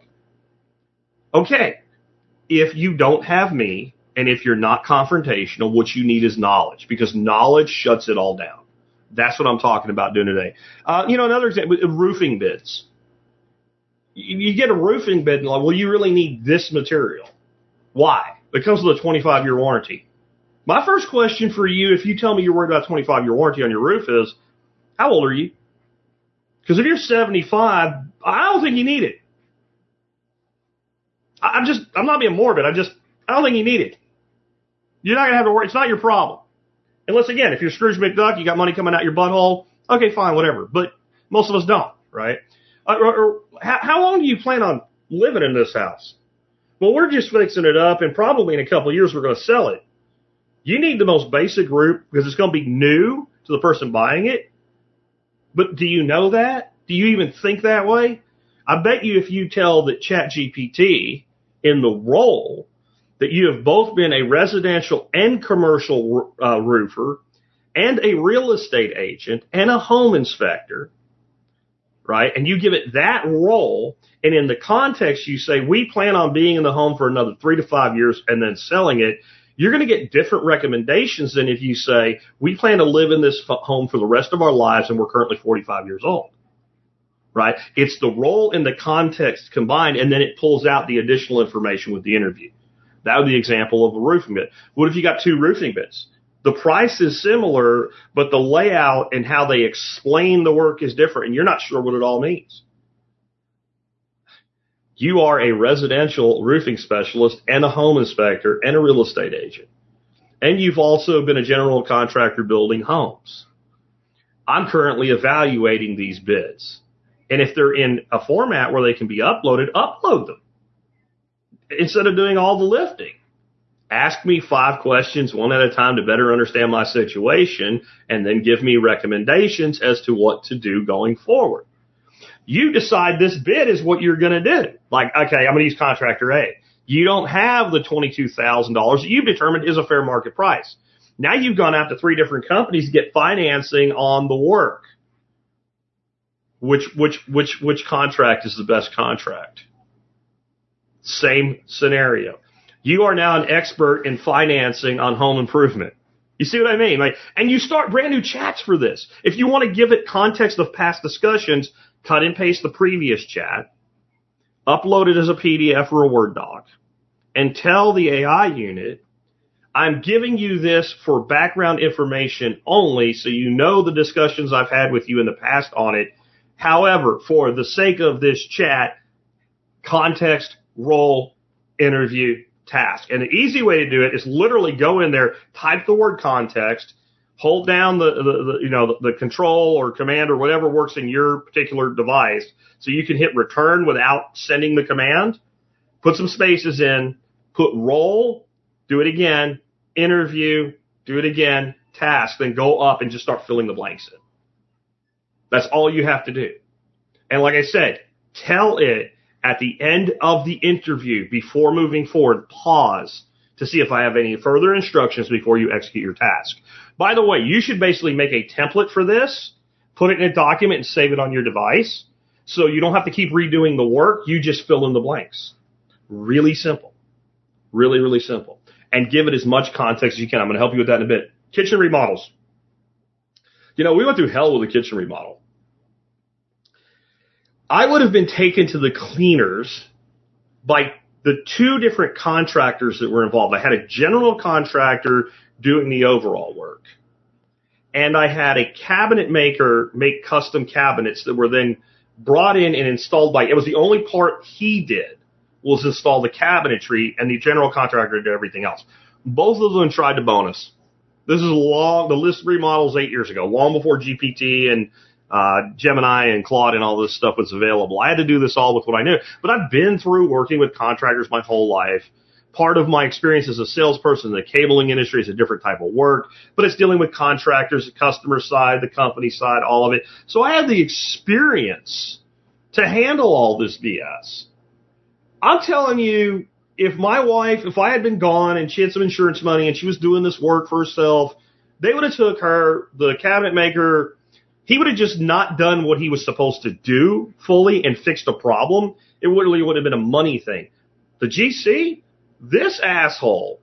Okay, if you don't have me, and if you're not confrontational, what you need is knowledge, because knowledge shuts it all down. That's what I'm talking about doing today. Another example, roofing bids. You get a roofing bid and like, well, you really need this material. Why? It comes with a 25-year warranty. My first question for you, if you tell me you're worried about a 25-year warranty on your roof, is, how old are you? Because if you're 75, I don't think you need it. I'm not being morbid. I don't think you need it. You're not going to have to worry. It's not your problem. Unless, again, if you're Scrooge McDuck, you got money coming out your butthole, okay, fine, whatever. But most of us don't, right? How long do you plan on living in this house? Well, we're just fixing it up, and probably in a couple of years we're going to sell it. You need the most basic roof because it's going to be new to the person buying it. But do you know that? Do you even think that way? I bet you if you tell that ChatGPT in the role that you have both been a residential and commercial roofer and a real estate agent and a home inspector, right? And you give it that role, and in the context you say, we plan on being in the home for another 3 to 5 years and then selling it, you're going to get different recommendations than if you say, we plan to live in this home for the rest of our lives and we're currently 45 years old, right? It's the role and the context combined, and then it pulls out the additional information with the interview. That would be the example of a roofing bid. What if you got 2 roofing bids? The price is similar, but the layout and how they explain the work is different, and you're not sure what it all means. You are a residential roofing specialist and a home inspector and a real estate agent. And you've also been a general contractor building homes. I'm currently evaluating these bids. And if they're in a format where they can be uploaded, upload them. Instead of doing all the lifting. Ask me 5 questions one at a time to better understand my situation, and then give me recommendations as to what to do going forward. You decide this bid is what you're going to do. Like, okay, I'm going to use contractor A. You don't have the $22,000 that you've determined is a fair market price. Now you've gone out to 3 different companies to get financing on the work. Which contract is the best contract? Same scenario. You are now an expert in financing on home improvement. You see what I mean? And you start brand new chats for this. If you want to give it context of past discussions, cut and paste the previous chat, upload it as a PDF or a Word doc, and tell the AI unit, I'm giving you this for background information only, so you know the discussions I've had with you in the past on it. However, for the sake of this chat, context, role, interview, task. And the easy way to do it is literally go in there, type the word context, hold down the control or command or whatever works in your particular device so you can hit return without sending the command, put some spaces in, put role, do it again, interview, do it again, task, then go up and just start filling the blanks in. That's all you have to do. And like I said, tell it at the end of the interview before moving forward, pause to see if I have any further instructions before you execute your task. By the way, you should basically make a template for this, put it in a document and save it on your device so you don't have to keep redoing the work. You just fill in the blanks. Really simple. Really, really simple. And give it as much context as you can. I'm going to help you with that in a bit. Kitchen remodels. We went through hell with a kitchen remodel. I would have been taken to the cleaners by the two different contractors that were involved. I had a general contractor doing the overall work, and I had a cabinet maker make custom cabinets that were then brought in and installed it was the only part he did was install the cabinetry, and the general contractor did everything else. Both of them tried to bonus. This is the list remodels 8 years ago, long before GPT and Gemini and Claude and all this stuff was available. I had to do this all with what I knew. But I've been through working with contractors my whole life. Part of my experience as a salesperson in the cabling industry is a different type of work, but it's dealing with contractors, the customer side, the company side, all of it. So I had the experience to handle all this BS. I'm telling you, if I had been gone and she had some insurance money and she was doing this work for herself, they would have took her, the cabinet maker, he would have just not done what he was supposed to do fully and fixed a problem. It really would have been a money thing. The GC, this asshole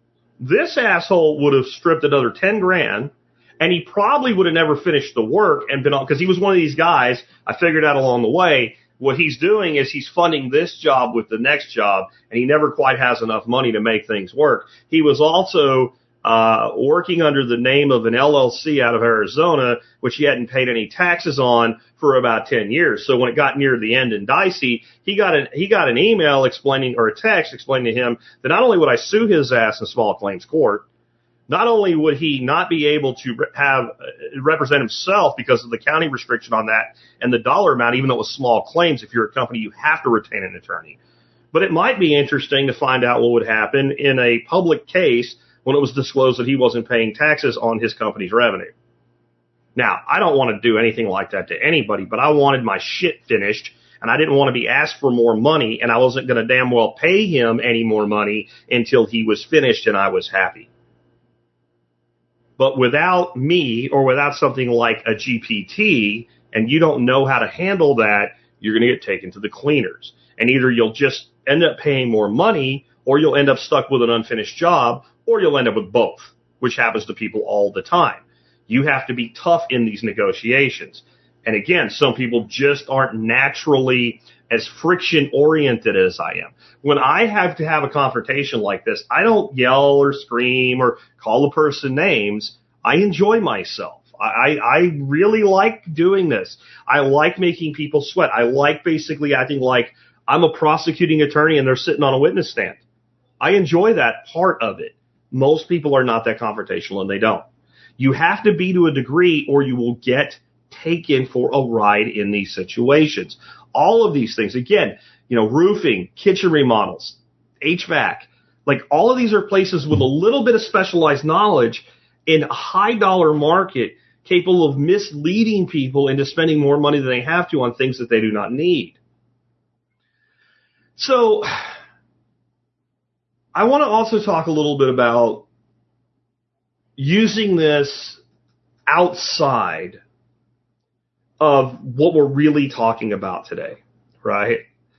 would have stripped another 10 grand, and he probably would have never finished the work and been on, because he was one of these guys, I figured out along the way, what he's doing is he's funding this job with the next job, and he never quite has enough money to make things work. He was also working under the name of an LLC out of Arizona, which he hadn't paid any taxes on for about 10 years. So when it got near the end and dicey, he got an email explaining, or a text explaining to him that not only would I sue his ass in small claims court, not only would he not be able to represent himself because of the county restriction on that and the dollar amount, even though it was small claims, if you're a company, you have to retain an attorney. But it might be interesting to find out what would happen in a public case when it was disclosed that he wasn't paying taxes on his company's revenue. Now, I don't want to do anything like that to anybody, but I wanted my shit finished, and I didn't want to be asked for more money, and I wasn't going to damn well pay him any more money until he was finished and I was happy. But without me, or without something like a GPT, and you don't know how to handle that, you're going to get taken to the cleaners. And either you'll just end up paying more money, or you'll end up stuck with an unfinished job, or you'll end up with both, which happens to people all the time. You have to be tough in these negotiations. And again, some people just aren't naturally as friction-oriented as I am. When I have to have a confrontation like this, I don't yell or scream or call the person names. I enjoy myself. I really like doing this. I like making people sweat. I like basically acting like I'm a prosecuting attorney and they're sitting on a witness stand. I enjoy that part of it. Most people are not that confrontational, and they don't. You have to be to a degree, or you will get taken for a ride in these situations. All of these things, again, roofing, kitchen remodels, HVAC, like all of these are places with a little bit of specialized knowledge in a high dollar market capable of misleading people into spending more money than they have to on things that they do not need. So I want to also talk a little bit about using this outside of what we're really talking about today, right?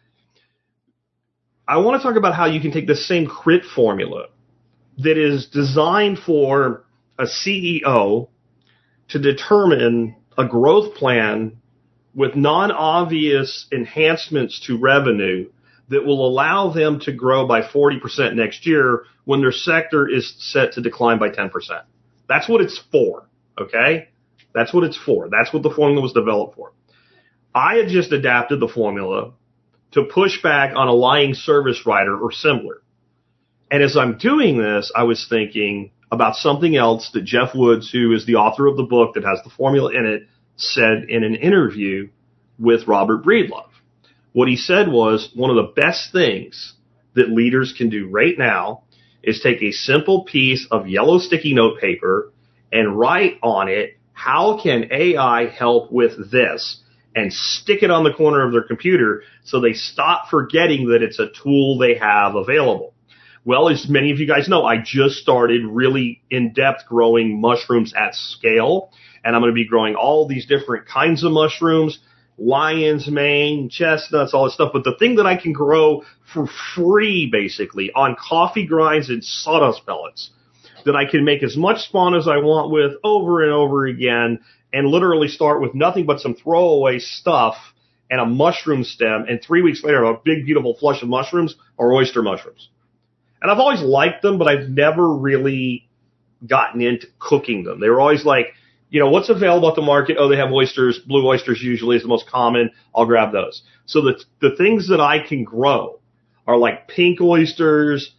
I want to talk about how you can take the same CRIT formula that is designed for a CEO to determine a growth plan with non-obvious enhancements to revenue that will allow them to grow by 40% next year when their sector is set to decline by 10%. That's what it's for, okay? That's what it's for. That's what the formula was developed for. I had just adapted the formula to push back on a lying service writer or similar. And as I'm doing this, I was thinking about something else that Jeff Woods, who is the author of the book that has the formula in it, said in an interview with Robert Breedlove. What he said was, one of the best things that leaders can do right now is take a simple piece of yellow sticky note paper and write on it, how can AI help with this? And stick it on the corner of their computer so they stop forgetting that it's a tool they have available. Well, as many of you guys know, I just started really in-depth growing mushrooms at scale, and I'm going to be growing all these different kinds of mushrooms, lion's mane, chestnuts, all this stuff. But the thing that I can grow for free, basically, on coffee grinds and sawdust pellets, that I can make as much spawn as I want with over and over again, and literally start with nothing but some throwaway stuff and a mushroom stem, and 3 weeks later, a big, beautiful flush of mushrooms are oyster mushrooms. And I've always liked them, but I've never really gotten into cooking them. They were always like, you know, what's available at the market? Oh, they have oysters. Blue oysters usually is the most common. I'll grab those. So the things that I can grow are like pink oysters,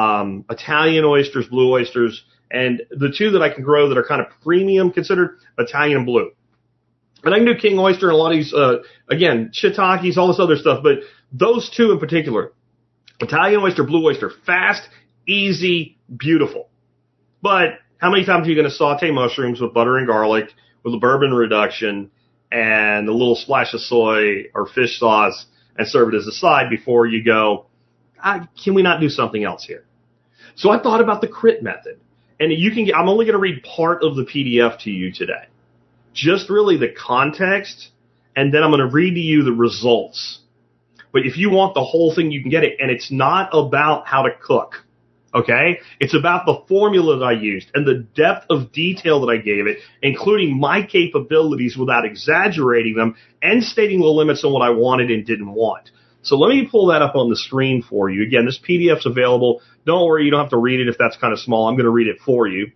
Italian oysters, blue oysters, and the two that I can grow that are kind of premium considered, Italian and blue. And I can do king oyster and a lot of these, again, shiitakes, all this other stuff, but those two in particular, Italian oyster, blue oyster, fast, easy, beautiful. But how many times are you going to saute mushrooms with butter and garlic, with a bourbon reduction, and a little splash of soy or fish sauce, and serve it as a side before you go, can we not do something else here? So I thought about the crit method. And I'm only going to read part of the PDF to you today. Just really the context, and then I'm going to read to you the results. But if you want the whole thing, you can get it. And it's not about how to cook, okay? It's about the formula that I used and the depth of detail that I gave it, including my capabilities without exaggerating them and stating the limits on what I wanted and didn't want. So let me pull that up on the screen for you. Again, this PDF's available. Don't worry, you don't have to read it if that's kind of small. I'm going to read it for you.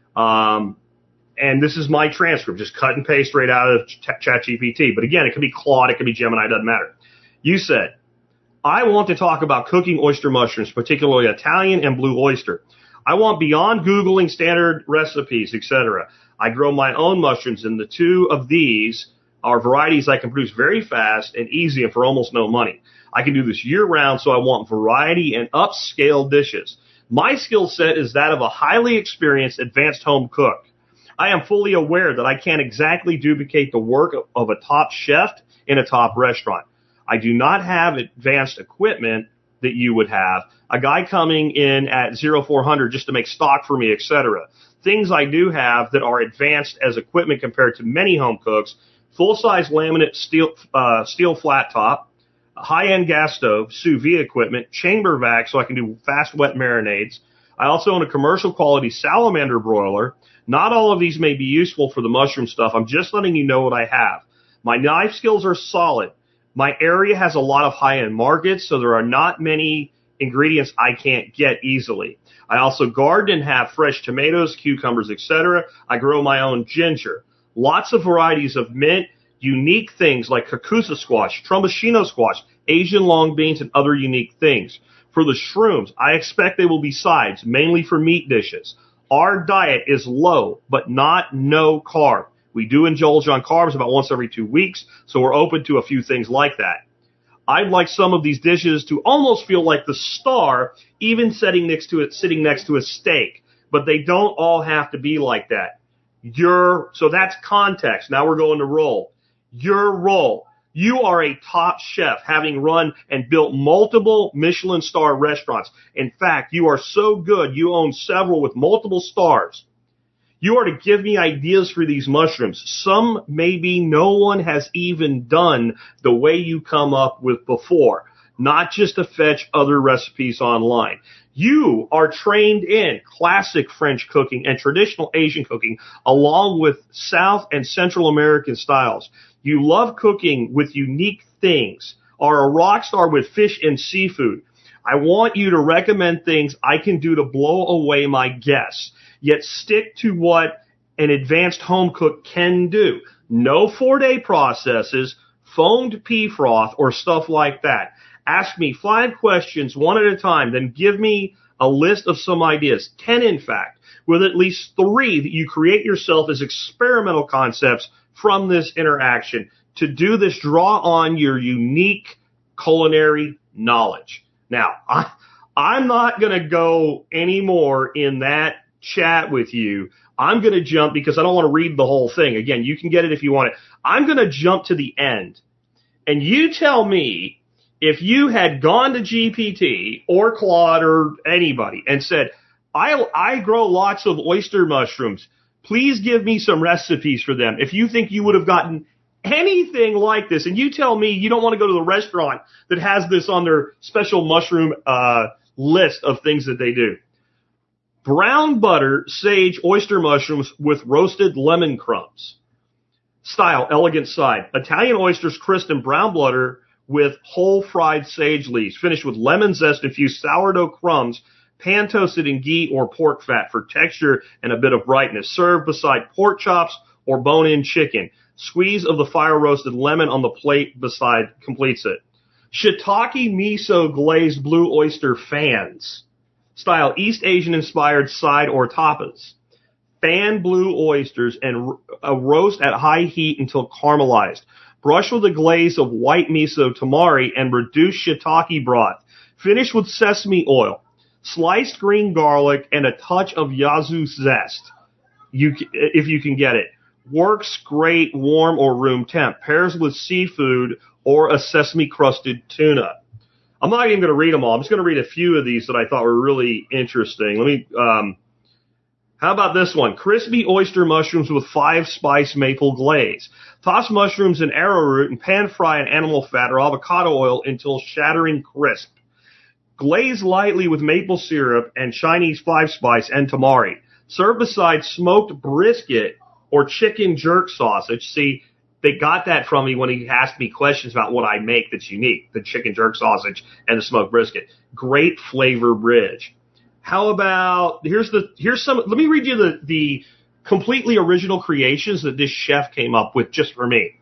And this is my transcript, just cut and paste right out of ChatGPT. But again, it could be Claude, it could be Gemini, it doesn't matter. You said, I want to talk about cooking oyster mushrooms, particularly Italian and blue oyster. I want beyond Googling standard recipes, etc. I grow my own mushrooms, and the two of these are varieties I can produce very fast and easy and for almost no money. I can do this year-round, so I want variety and upscale dishes. My skill set is that of a highly experienced, advanced home cook. I am fully aware that I can't exactly duplicate the work of a top chef in a top restaurant. I do not have advanced equipment that you would have, a guy coming in at 0400 just to make stock for me, etc. Things I do have that are advanced as equipment compared to many home cooks: full-size laminate steel flat top, high-end gas stove, sous vide equipment, chamber vac so I can do fast wet marinades. I also own a commercial quality salamander broiler. Not all of these may be useful for the mushroom stuff. I'm just letting you know what I have. My knife skills are solid. My area has a lot of high-end markets, so there are not many ingredients I can't get easily. I also garden and have fresh tomatoes, cucumbers, etc. I grow my own ginger. Lots of varieties of mint, unique things like kakusa squash, trumbashino squash, Asian long beans, and other unique things. For the shrooms, I expect they will be sides, mainly for meat dishes. Our diet is low, but not no carb. We do indulge on carbs about once every 2 weeks, so we're open to a few things like that. I'd like some of these dishes to almost feel like the star, even sitting next to a steak, but they don't all have to be like that. So that's context. Now we're going to role. Your role. You are a top chef, having run and built multiple Michelin star restaurants. In fact, you are so good, you own several with multiple stars. You are to give me ideas for these mushrooms. Some maybe no one has even done the way you come up with before, not just to fetch other recipes online. You are trained in classic French cooking and traditional Asian cooking, along with South and Central American styles. You love cooking with unique things, are a rock star with fish and seafood. I want you to recommend things I can do to blow away my guests, yet stick to what an advanced home cook can do. No 4-day processes, foamed pea froth, or stuff like that. Ask me 5 questions, one at a time, then give me a list of some ideas, 10 in fact, with at least 3 that you create yourself as experimental concepts from this interaction. To do this, draw on your unique culinary knowledge. Now, I'm not going to go any more in that chat with you. I'm going to jump because I don't want to read the whole thing. Again, you can get it if you want it. I'm going to jump to the end. And you tell me if you had gone to GPT or Claude or anybody and said, I grow lots of oyster mushrooms. Please give me some recipes for them. If you think you would have gotten anything like this, and you tell me you don't want to go to the restaurant that has this on their special mushroom list of things that they do. Brown butter, sage, oyster mushrooms with roasted lemon crumbs. Style, elegant side. Italian oysters crisp in brown butter with whole fried sage leaves. Finished with lemon zest infused sourdough crumbs, pan toasted in ghee or pork fat for texture and a bit of brightness. Served beside pork chops or bone-in chicken. Squeeze of the fire-roasted lemon on the plate beside completes it. Shiitake miso glazed blue oyster fans. Style, East Asian-inspired side or tapas. Fan blue oysters and roast at high heat until caramelized. Brush with a glaze of white miso tamari and reduced shiitake broth. Finish with sesame oil. Sliced green garlic and a touch of yuzu zest, if you can get it. Works great warm or room temp. Pairs with seafood or a sesame-crusted tuna. I'm not even going to read them all. I'm just going to read a few of these that I thought were really interesting. How about this one? Crispy oyster mushrooms with 5-spice maple glaze. Toss mushrooms in arrowroot and pan fry in animal fat or avocado oil until shattering crisp. Glaze lightly with maple syrup and Chinese 5-spice and tamari. Serve beside smoked brisket or chicken jerk sausage. See, they got that from me when he asked me questions about what I make that's unique. The chicken jerk sausage and the smoked brisket. Great flavor bridge. How about, here's some, let me read you the completely original creations that this chef came up with just for me.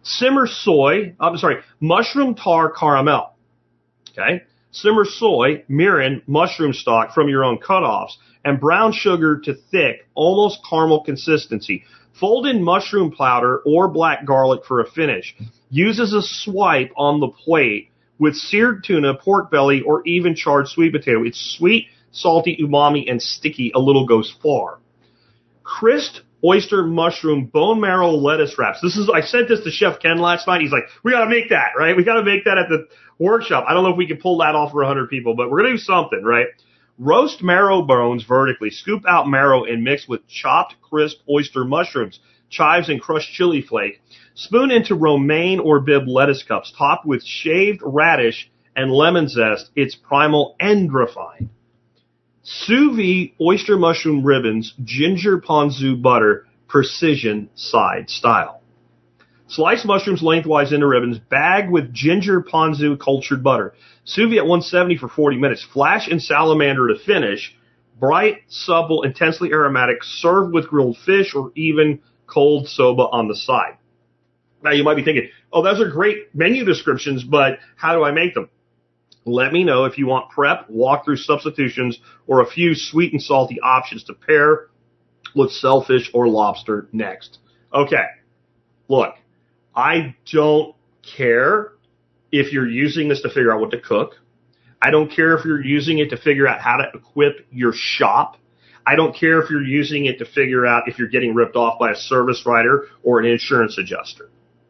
Mushroom tar caramel. Okay. Simmer soy, mirin, mushroom stock from your own cutoffs, and brown sugar to thick, almost caramel consistency. Fold in mushroom powder or black garlic for a finish. Use as a swipe on the plate with seared tuna, pork belly, or even charred sweet potato. It's sweet, salty, umami, and sticky. A little goes far. Crisp oyster mushroom bone marrow lettuce wraps. I sent this to Chef Ken last night. He's like, we got to make that, right? We got to make that at the workshop. I don't know if we can pull that off for 100 people, but we're going to do something, right? Roast marrow bones vertically. Scoop out marrow and mix with chopped crisp oyster mushrooms, chives, and crushed chili flake. Spoon into romaine or Bibb lettuce cups, topped with shaved radish and lemon zest. It's primal and refined. Sous vide oyster mushroom ribbons, ginger ponzu butter, precision side style. Slice mushrooms lengthwise into ribbons, bag with ginger ponzu cultured butter. Sous vide at 170 for 40 minutes. Flash and salamander to finish. Bright, supple, intensely aromatic, served with grilled fish or even cold soba on the side. Now you might be thinking, oh, those are great menu descriptions, but how do I make them? Let me know if you want prep, walkthrough substitutions, or a few sweet and salty options to pair with shellfish or lobster next. Okay, look, I don't care if you're using this to figure out what to cook. I don't care if you're using it to figure out how to equip your shop. I don't care if you're using it to figure out if you're getting ripped off by a service writer or an insurance adjuster.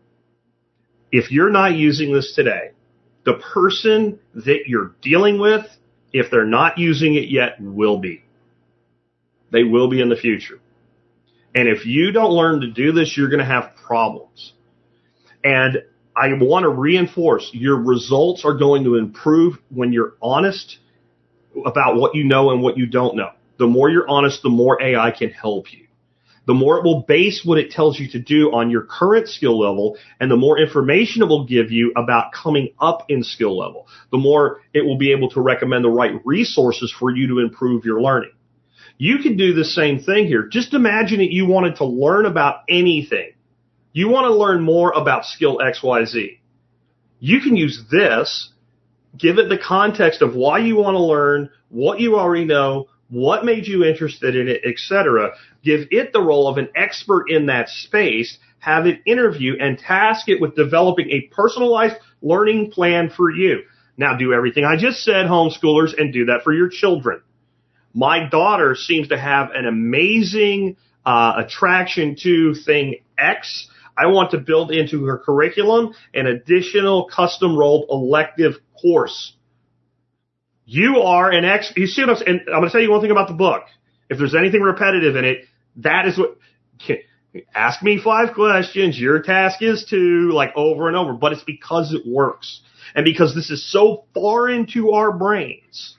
If you're not using this today, the person that you're dealing with, if they're not using it yet, will be. They will be in the future. And if you don't learn to do this, you're going to have problems. And I want to reinforce, your results are going to improve when you're honest about what you know and what you don't know. The more you're honest, the more AI can help you. The more it will base what it tells you to do on your current skill level, and the more information it will give you about coming up in skill level. The more it will be able to recommend the right resources for you to improve your learning. You can do the same thing here. Just imagine that you wanted to learn about anything. You want to learn more about skill XYZ. You can use this Give it the context of why you want to learn, what you already know, what made you interested in it, etc. Give it the role of an expert in that space, have it interview, and task it with developing a personalized learning plan for you. Now do everything I just said, homeschoolers, and do that for your children. My daughter seems to have an amazing attraction to thing X. I want to build into her curriculum an additional custom-rolled elective course. You are an you see what I'm saying? And I'm going to tell you one thing about the book. If there's anything repetitive in it, that is what. Ask me 5 questions. Your task is 2, like over and over. But it's because it works. And because this is so far into our brains.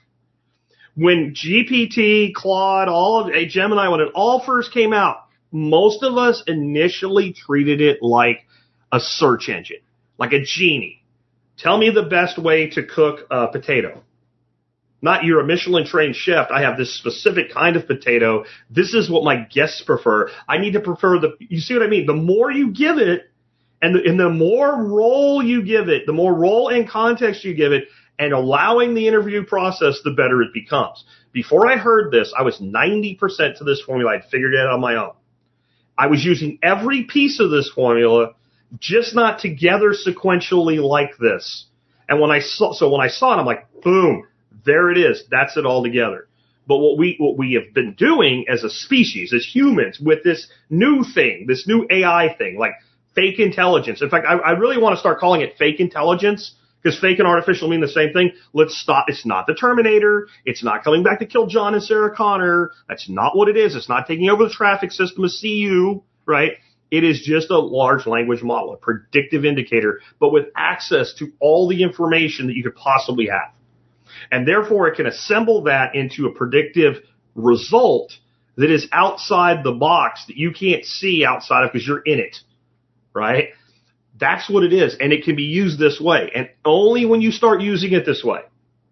When GPT, Claude, Gemini, when it all first came out, most of us initially treated it like a search engine, like a genie. Tell me the best way to cook a potato. Not you're a Michelin-trained chef. I have this specific kind of potato. This is what my guests prefer. I need to prefer you see what I mean? The more you give it, and the more role you give it, the more role and context you give it, and allowing the interview process, the better it becomes. Before I heard this, I was 90% to this formula. I'd figured it out on my own. I was using every piece of this formula, just not together sequentially like this. And when I saw it, I'm like, boom, there it is. That's it all together. But what we have been doing as a species, as humans, with this new thing, this new AI thing, like fake intelligence. In fact, I really want to start calling it fake intelligence, because fake and artificial mean the same thing. Let's stop. It's not the Terminator. It's not coming back to kill John and Sarah Connor. That's not what it is. It's not taking over the traffic system of CU, right? It is just a large language model, a predictive indicator, but with access to all the information that you could possibly have. And therefore, it can assemble that into a predictive result that is outside the box that you can't see outside of because you're in it, right? That's what it is, and it can be used this way. And only when you start using it this way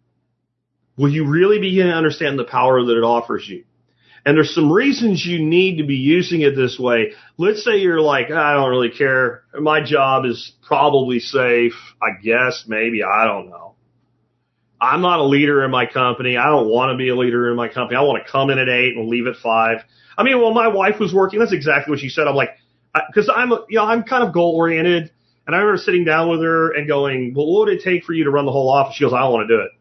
will you really begin to understand the power that it offers you. And there's some reasons you need to be using it this way. Let's say you're like, I don't really care. My job is probably safe. I guess, maybe. I don't know. I'm not a leader in my company. I don't want to be a leader in my company. I want to come in at 8 and leave at 5. I mean, when my wife was working, that's exactly what she said. I'm like, because I'm kind of goal oriented, and I remember sitting down with her and going, well, what would it take for you to run the whole office? She goes, I don't want to do it.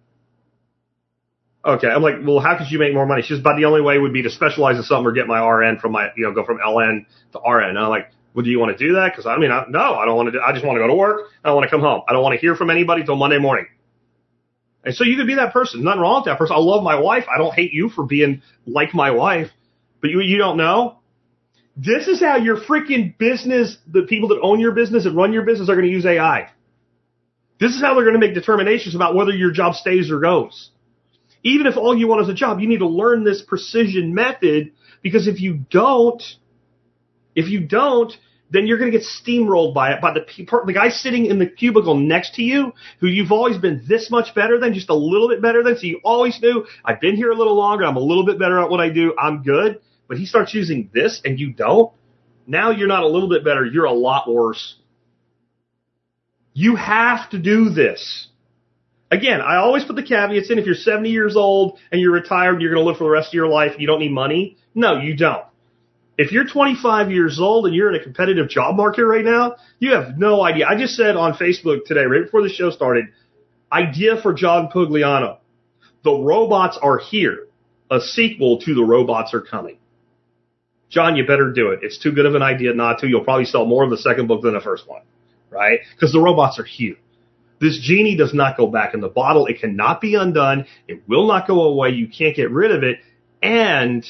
Okay. I'm like, well, how could you make more money? She says, but the only way would be to specialize in something or get my RN from go from LN to RN. And I'm like, well, do you want to do that? Because no, I don't want to do, I just want to go to work. I don't want to come home. I don't want to hear from anybody till Monday morning. And so you could be that person. Nothing wrong with that person. I love my wife. I don't hate you for being like my wife, but you don't know. This is how your freaking business, the people that own your business and run your business are going to use AI. This is how they're going to make determinations about whether your job stays or goes. Even if all you want is a job, you need to learn this precision method, because if you don't, then you're going to get steamrolled by it, by the guy sitting in the cubicle next to you, who you've always been this much better than, just a little bit better than. So you always knew, I've been here a little longer, I'm a little bit better at what I do, I'm good. But he starts using this and you don't. Now you're not a little bit better, you're a lot worse. You have to do this. Again, I always put the caveats in. If you're 70 years old and you're retired and you're going to live for the rest of your life, you don't need money. No, you don't. If you're 25 years old and you're in a competitive job market right now, you have no idea. I just said on Facebook today, right before the show started, idea for John Pugliano. The Robots Are Here, a sequel to The Robots Are Coming. John, you better do it. It's too good of an idea not to. You'll probably sell more of the second book than the first one, right? Because the robots are here. This genie does not go back in the bottle. It cannot be undone. It will not go away. You can't get rid of it. And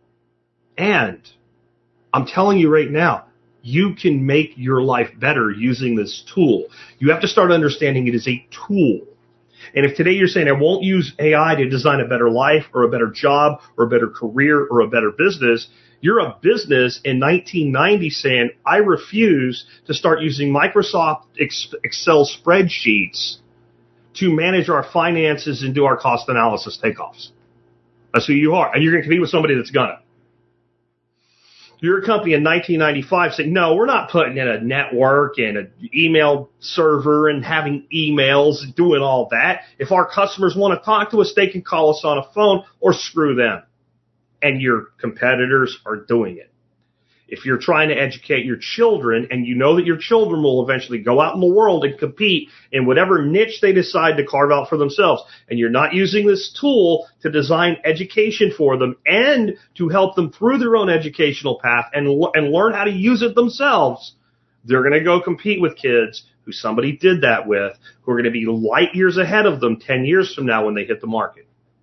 I'm telling you right now, you can make your life better using this tool. You have to start understanding it is a tool. And if today you're saying, I won't use AI to design a better life or a better job or a better career or a better business, you're a business in 1990 saying, I refuse to start using Microsoft Excel spreadsheets to manage our finances and do our cost analysis takeoffs. That's who you are. And you're going to compete with somebody that's gonna. You're a company in 1995 saying, no, we're not putting in a network and an email server and having emails and doing all that. If our customers want to talk to us, they can call us on a phone or screw them. And your competitors are doing it. If you're trying to educate your children and you know that your children will eventually go out in the world and compete in whatever niche they decide to carve out for themselves, and you're not using this tool to design education for them and to help them through their own educational path and learn how to use it themselves, they're going to go compete with kids who somebody did that with, who are going to be light years ahead of them 10 years from now when they hit the market.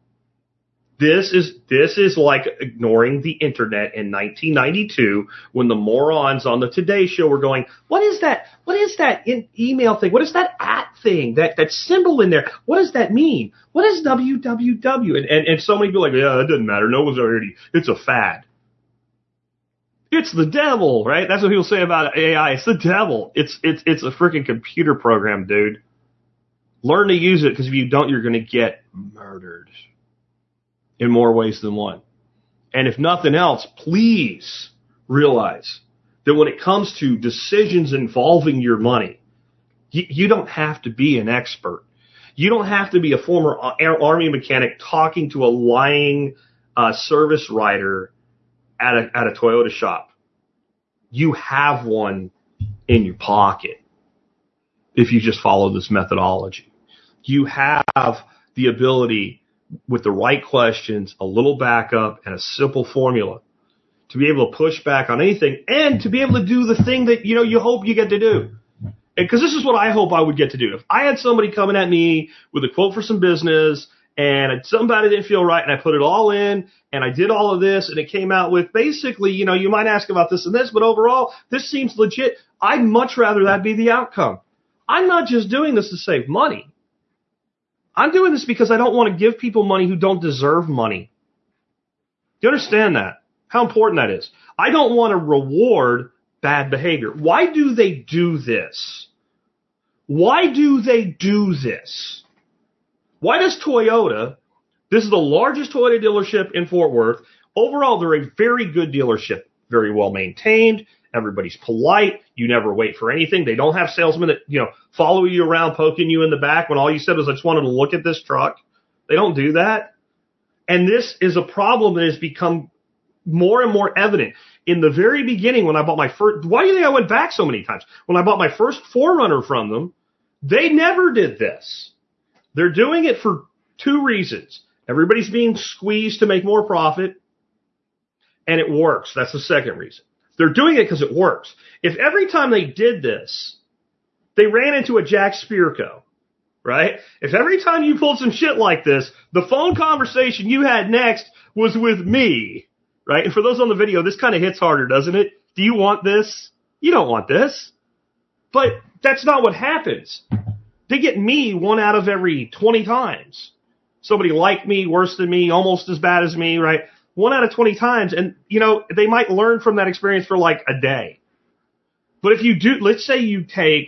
This is like ignoring the internet in 1992 when the morons on the Today Show were going, what is that email thing? What is that @ thing? That symbol in there? What does that mean? What is www? And so many people are like, yeah, it doesn't matter. No one's already, it's a fad. It's the devil, right? That's what people say about AI. It's the devil. It's a freaking computer program, dude. Learn to use it, because if you don't, you're going to get murdered. In more ways than one. And if nothing else, please realize that when it comes to decisions involving your money, you don't have to be an expert. You don't have to be a former Army mechanic talking to a lying service writer at a Toyota shop. You have one in your pocket if you just follow this methodology. You have the ability, with the right questions, a little backup, and a simple formula, to be able to push back on anything and to be able to do the thing that, you hope you get to do. Because this is what I hope I would get to do. If I had somebody coming at me with a quote for some business and somebody didn't feel right and I put it all in and I did all of this and it came out with basically, you might ask about this and this, but overall, this seems legit. I'd much rather that be the outcome. I'm not just doing this to save money. I'm doing this because I don't want to give people money who don't deserve money. Do you understand that? How important that is? I don't want to reward bad behavior. Why do they do this? Why do they do this? Why does Toyota, this is the largest Toyota dealership in Fort Worth. Overall, they're a very good dealership, very well maintained. Everybody's polite. You never wait for anything. They don't have salesmen that, follow you around poking you in the back when all you said was, I just wanted to look at this truck. They don't do that. And this is a problem that has become more and more evident. In the very beginning, when I bought my first, why do you think I went back so many times? When I bought my first 4Runner from them, they never did this. They're doing it for two reasons. Everybody's being squeezed to make more profit, and it works. That's the second reason. They're doing it because it works. If every time they did this, they ran into a Jack Spirko, right? If every time you pulled some shit like this, the phone conversation you had next was with me, right? And for those on the video, this kind of hits harder, doesn't it? Do you want this? You don't want this. But that's not what happens. They get me 1 out of every 20 times. Somebody like me, worse than me, almost as bad as me, right? 1 out of 20 times. And, they might learn from that experience for like a day. But if you do, let's say you take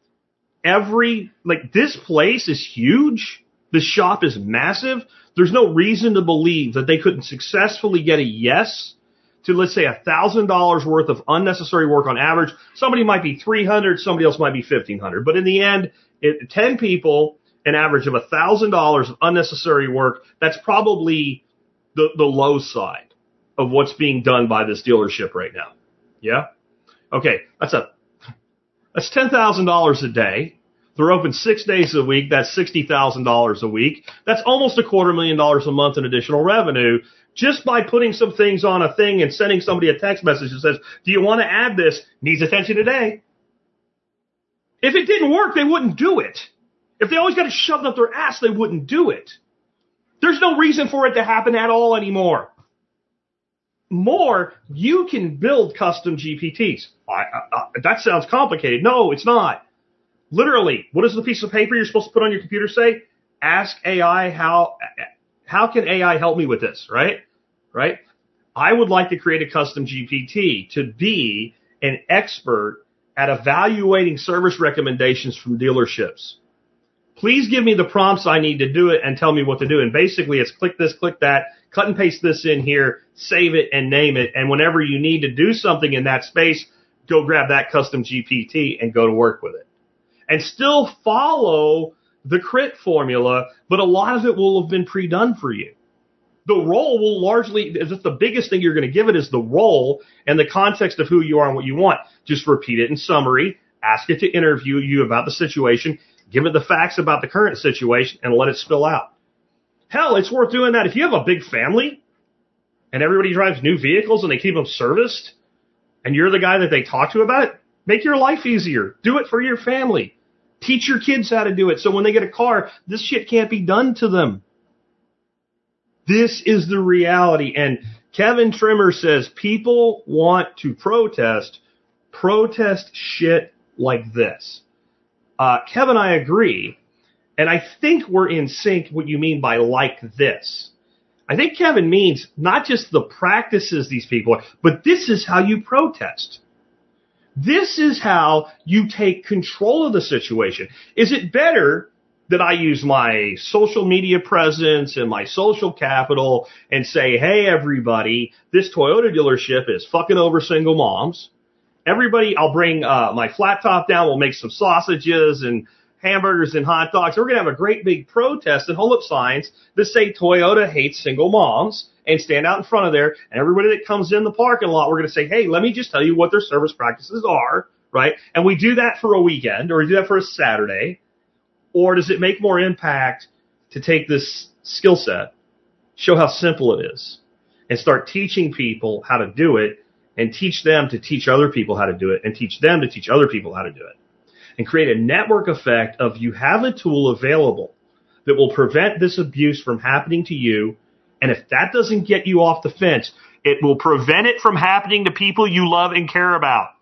this place is huge. This shop is massive. There's no reason to believe that they couldn't successfully get a yes to, let's say, $1,000 worth of unnecessary work on average. Somebody might be $300, somebody else might be $1,500. But in the end, 10 people, an average of $1,000 of unnecessary work, that's probably the low side of what's being done by this dealership right now. Yeah? Okay, that's $10,000 a day. They're open 6 days a week. That's $60,000 a week. That's almost $250,000 a month in additional revenue just by putting some things on a thing and sending somebody a text message that says, do you want to add this? Needs attention today. If it didn't work, they wouldn't do it. If they always got it shoved up their ass, they wouldn't do it. There's no reason for it to happen at all anymore. You can build custom GPTs. That sounds complicated. No, it's not. Literally, what does the piece of paper you're supposed to put on your computer say? Ask AI how can AI help me with this, right? Right? I would like to create a custom GPT to be an expert at evaluating service recommendations from dealerships. Please give me the prompts I need to do it and tell me what to do. And basically, it's click this, click that, cut and paste this in here, save it, and name it. And whenever you need to do something in that space, go grab that custom GPT and go to work with it. And still follow the crit formula, but a lot of it will have been pre-done for you. The role will largely, just the biggest thing you're going to give it is the role and the context of who you are and what you want. Just repeat it in summary, ask it to interview you about the situation, give it the facts about the current situation, and let it spill out. Hell, it's worth doing that. If you have a big family and everybody drives new vehicles and they keep them serviced and you're the guy that they talk to about it, make your life easier. Do it for your family. Teach your kids how to do it so when they get a car, this shit can't be done to them. This is the reality. And Kevin Trimmer says people want to protest shit like this. Kevin, I agree. And I think we're in sync what you mean by like this. I think Kevin means not just the practices these people are, but this is how you protest. This is how you take control of the situation. Is it better that I use my social media presence and my social capital and say, hey, everybody, this Toyota dealership is fucking over single moms. Everybody, I'll bring my flat top down. We'll make some sausages and hamburgers and hot dogs. We're going to have a great big protest and hold up signs that say Toyota hates single moms and stand out in front of there. And everybody that comes in the parking lot, we're going to say, hey, let me just tell you what their service practices are, right? And we do that for a weekend or we do that for a Saturday. Or does it make more impact to take this skill set, show how simple it is, and start teaching people how to do it and teach them to teach other people how to do it and teach them to teach other people how to do it? And create a network effect of you have a tool available that will prevent this abuse from happening to you. And if that doesn't get you off the fence, it will prevent it from happening to people you love and care about.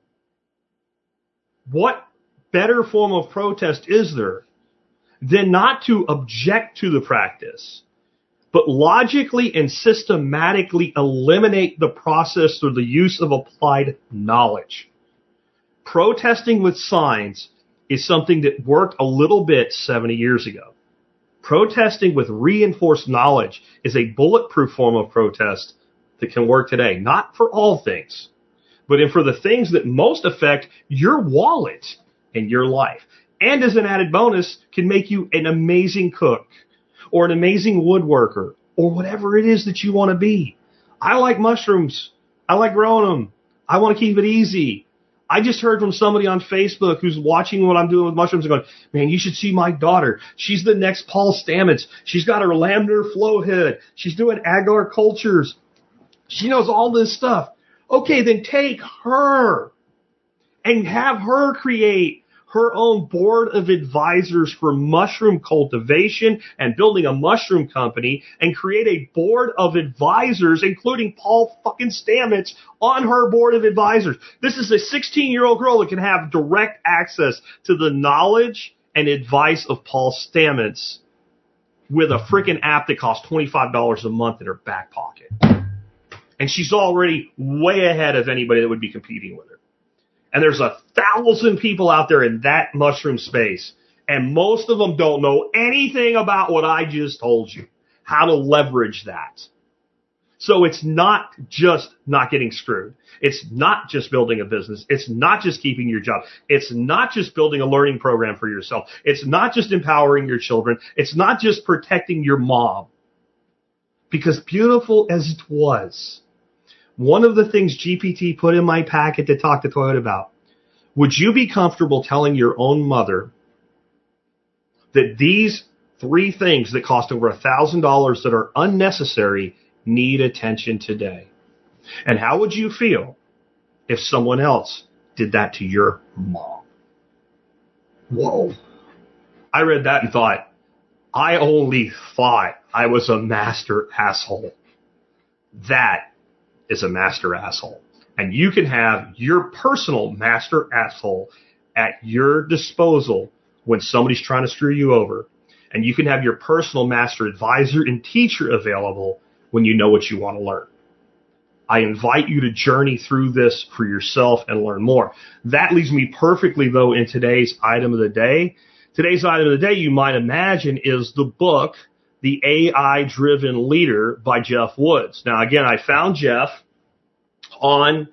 What better form of protest is there than not to object to the practice, but logically and systematically eliminate the process through the use of applied knowledge? Protesting with signs is something that worked a little bit 70 years ago. Protesting with reinforced knowledge is a bulletproof form of protest that can work today. Not for all things, but for the things that most affect your wallet and your life. And as an added bonus, can make you an amazing cook or an amazing woodworker or whatever it is that you want to be. I like mushrooms. I like growing them. I want to keep it easy. I just heard from somebody on Facebook who's watching what I'm doing with mushrooms and going, man, you should see my daughter. She's the next Paul Stamets. She's got her laminar flow head. She's doing agar cultures. She knows all this stuff. Okay, then take her and have her create her own board of advisors for mushroom cultivation and building a mushroom company and create a board of advisors, including Paul fucking Stamets, on her board of advisors. This is a 16-year-old girl that can have direct access to the knowledge and advice of Paul Stamets with a freaking app that costs $25 a month in her back pocket. And she's already way ahead of anybody that would be competing with her. And there's 1,000 people out there in that mushroom space. And most of them don't know anything about what I just told you, how to leverage that. So it's not just not getting screwed. It's not just building a business. It's not just keeping your job. It's not just building a learning program for yourself. It's not just empowering your children. It's not just protecting your mom. Because beautiful as it was, one of the things GPT put in my packet to talk to Toyota about, would you be comfortable telling your own mother that these 3 things that cost over $1,000 that are unnecessary need attention today? And how would you feel if someone else did that to your mom? Whoa. I read that and thought, I only thought I was a master asshole. That is a master asshole. And you can have your personal master asshole at your disposal when somebody's trying to screw you over. And you can have your personal master advisor and teacher available when you know what you want to learn. I invite you to journey through this for yourself and learn more. That leads me perfectly, though, in today's item of the day. Today's item of the day, you might imagine, is the book The AI-Driven Leader by Jeff Woods. Now, again, I found Jeff on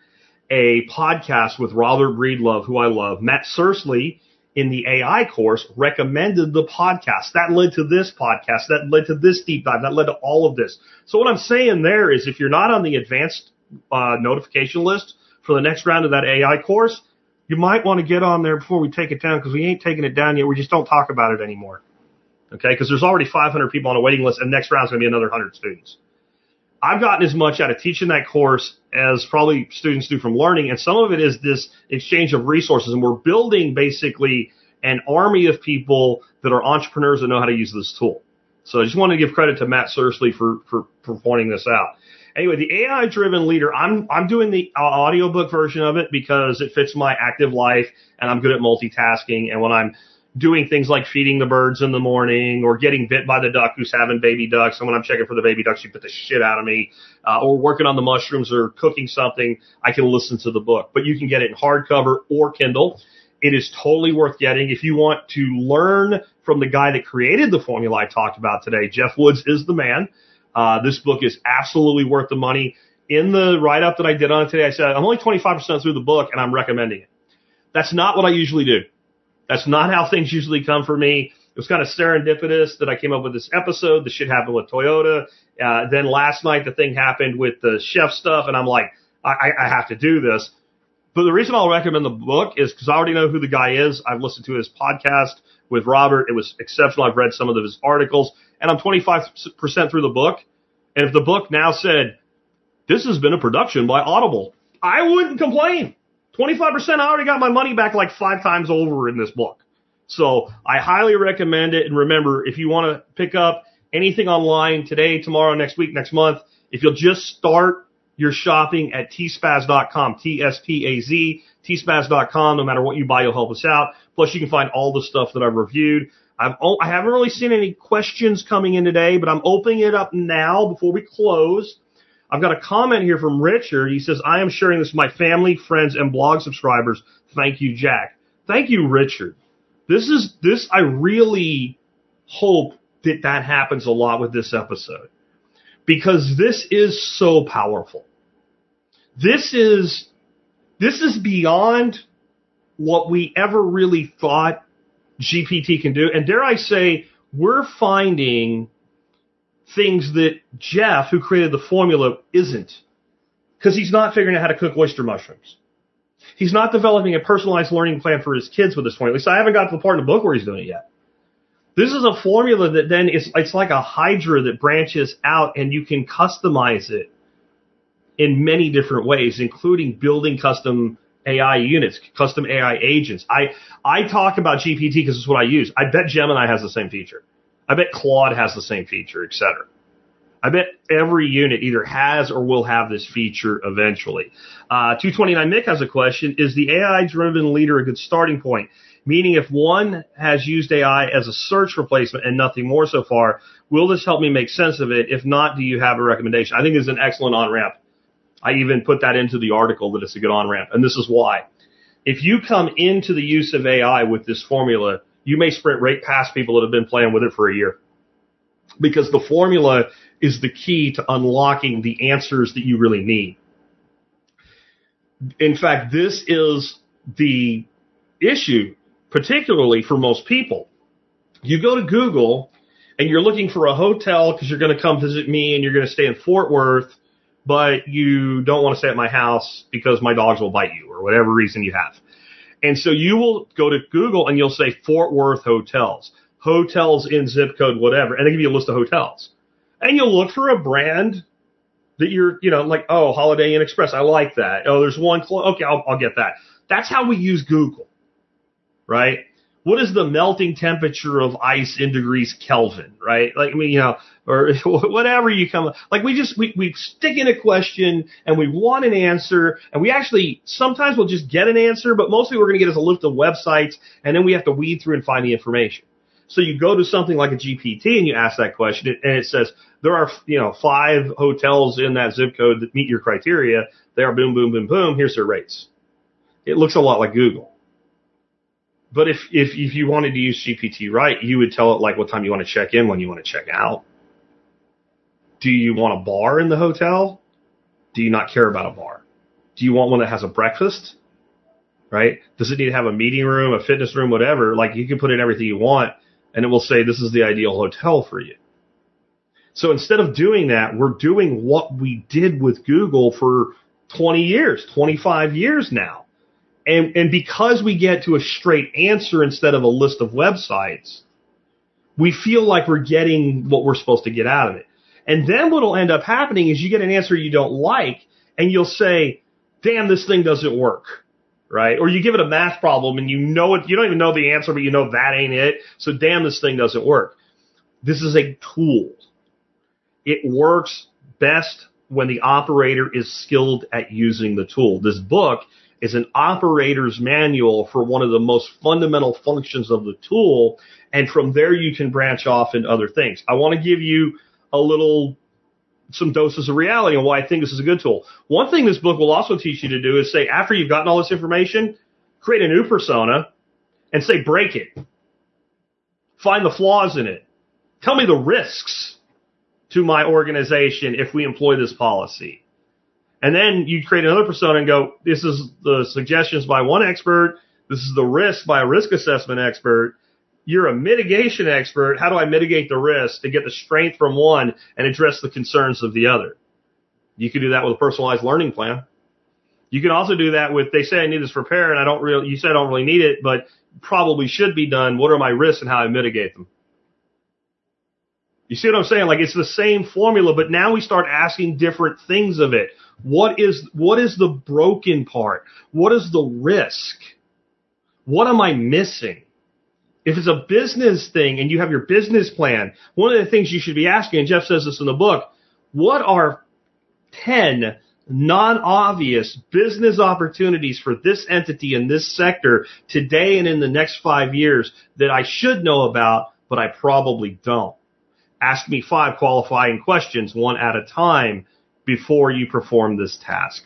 a podcast with Robert Breedlove, who I love. Matt Sursley in the AI course recommended the podcast. That led to this podcast. That led to this deep dive. That led to all of this. So what I'm saying there is if you're not on the advanced notification list for the next round of that AI course, you might want to get on there before we take it down, because we ain't taking it down yet. We just don't talk about it anymore. Okay? Because there's already 500 people on a waiting list, and next round's going to be another 100 students. I've gotten as much out of teaching that course as probably students do from learning, and some of it is this exchange of resources, and we're building basically an army of people that are entrepreneurs that know how to use this tool. So I just want to give credit to Matt Sursley for pointing this out. Anyway, the AI-Driven Leader, I'm doing the audiobook version of it because it fits my active life, and I'm good at multitasking, and when I'm doing things like feeding the birds in the morning or getting bit by the duck who's having baby ducks, and when I'm checking for the baby ducks, she bit the shit out of me, or working on the mushrooms or cooking something, I can listen to the book. But you can get it in hardcover or Kindle. It is totally worth getting. If you want to learn from the guy that created the formula I talked about today, Jeff Woods is the man. This book is absolutely worth the money. In the write-up that I did on it today, I said, I'm only 25% through the book, and I'm recommending it. That's not what I usually do. That's not how things usually come for me. It was kind of serendipitous that I came up with this episode. The shit happened with Toyota. Then last night, the thing happened with the chef stuff, and I'm like, I have to do this. But the reason I'll recommend the book is because I already know who the guy is. I've listened to his podcast with Robert. It was exceptional. I've read some of his articles, and I'm 25% through the book. And if the book now said, this has been a production by Audible, I wouldn't complain. 25%, I already got my money back like 5 times over in this book. So I highly recommend it. And remember, if you want to pick up anything online today, tomorrow, next week, next month, if you'll just start your shopping at tspaz.com, T-S-P-A-Z, tspaz.com. No matter what you buy, you'll help us out. Plus, you can find all the stuff that I've reviewed. I haven't really seen any questions coming in today, but I'm opening it up now before we close. I've got a comment here from Richard. He says, I am sharing this with my family, friends, and blog subscribers. Thank you, Jack. Thank you, Richard. I really hope that happens a lot with this episode, because this is so powerful. This is beyond what we ever really thought GPT can do. And dare I say, we're finding things that Jeff, who created the formula, isn't. Because he's not figuring out how to cook oyster mushrooms. He's not developing a personalized learning plan for his kids with this formula. At least I haven't got to the part in the book where he's doing it yet. This is a formula that then it's like a hydra that branches out, and you can customize it in many different ways, including building custom AI units, custom AI agents. I talk about GPT because it's what I use. I bet Gemini has the same feature. I bet Claude has the same feature, etc. I bet every unit either has or will have this feature eventually. 229 Mick has a question. Is the AI-driven leader a good starting point? Meaning if one has used AI as a search replacement and nothing more so far, will this help me make sense of it? If not, do you have a recommendation? I think it's an excellent on-ramp. I even put that into the article that it's a good on-ramp. And this is why. If you come into the use of AI with this formula, you may sprint right past people that have been playing with it for a year. Because the formula is the key to unlocking the answers that you really need. In fact, this is the issue, particularly for most people. You go to Google and you're looking for a hotel because you're going to come visit me and you're going to stay in Fort Worth, but you don't want to stay at my house because my dogs will bite you or whatever reason you have. And so you will go to Google and you'll say Fort Worth hotels, hotels in zip code, whatever, and they give you a list of hotels. And you'll look for a brand that you're, like, oh, Holiday Inn Express, I like that. Oh, there's one, okay, I'll get that. That's how we use Google, right? What is the melting temperature of ice in degrees Kelvin, right? Like, or whatever you come, like we stick in a question and we want an answer, and we actually, sometimes we'll just get an answer, but mostly we're going to get is a list of websites, and then we have to weed through and find the information. So you go to something like a GPT and you ask that question, and it says, there are, 5 hotels in that zip code that meet your criteria. They are boom, boom, boom, boom. Here's their rates. It looks a lot like Google. But if you wanted to use GPT right, you would tell it like what time you want to check in, when you want to check out. Do you want a bar in the hotel? Do you not care about a bar? Do you want one that has a breakfast? Right? Does it need to have a meeting room, a fitness room, whatever? Like, you can put in everything you want, and it will say this is the ideal hotel for you. So instead of doing that, we're doing what we did with Google for 20 years, 25 years now. And because we get to a straight answer instead of a list of websites, we feel like we're getting what we're supposed to get out of it. And then what will end up happening is you get an answer you don't like, and you'll say, damn, this thing doesn't work, right? Or you give it a math problem, and you know it, you don't even know the answer, but you know that ain't it. So damn, this thing doesn't work. This is a tool. It works best when the operator is skilled at using the tool. This book is an operator's manual for one of the most fundamental functions of the tool, and from there you can branch off into other things. I want to give you some doses of reality on why I think this is a good tool. One thing this book will also teach you to do is say, after you've gotten all this information, create a new persona and say, break it. Find the flaws in it. Tell me the risks to my organization if we employ this policy. And then you create another persona and go, this is the suggestions by one expert. This is the risk by a risk assessment expert. You're a mitigation expert. How do I mitigate the risk to get the strength from one and address the concerns of the other? You can do that with a personalized learning plan. You can also do that with, they say I need this repair and you said I don't really need it, but probably should be done. What are my risks and how I mitigate them? You see what I'm saying? Like, it's the same formula, but now we start asking different things of it. What is the broken part? What is the risk? What am I missing? If it's a business thing and you have your business plan, one of the things you should be asking, and Jeff says this in the book, what are 10 non-obvious business opportunities for this entity in this sector today and in the next 5 years that I should know about, but I probably don't? Ask me 5 qualifying questions, one at a time, before you perform this task.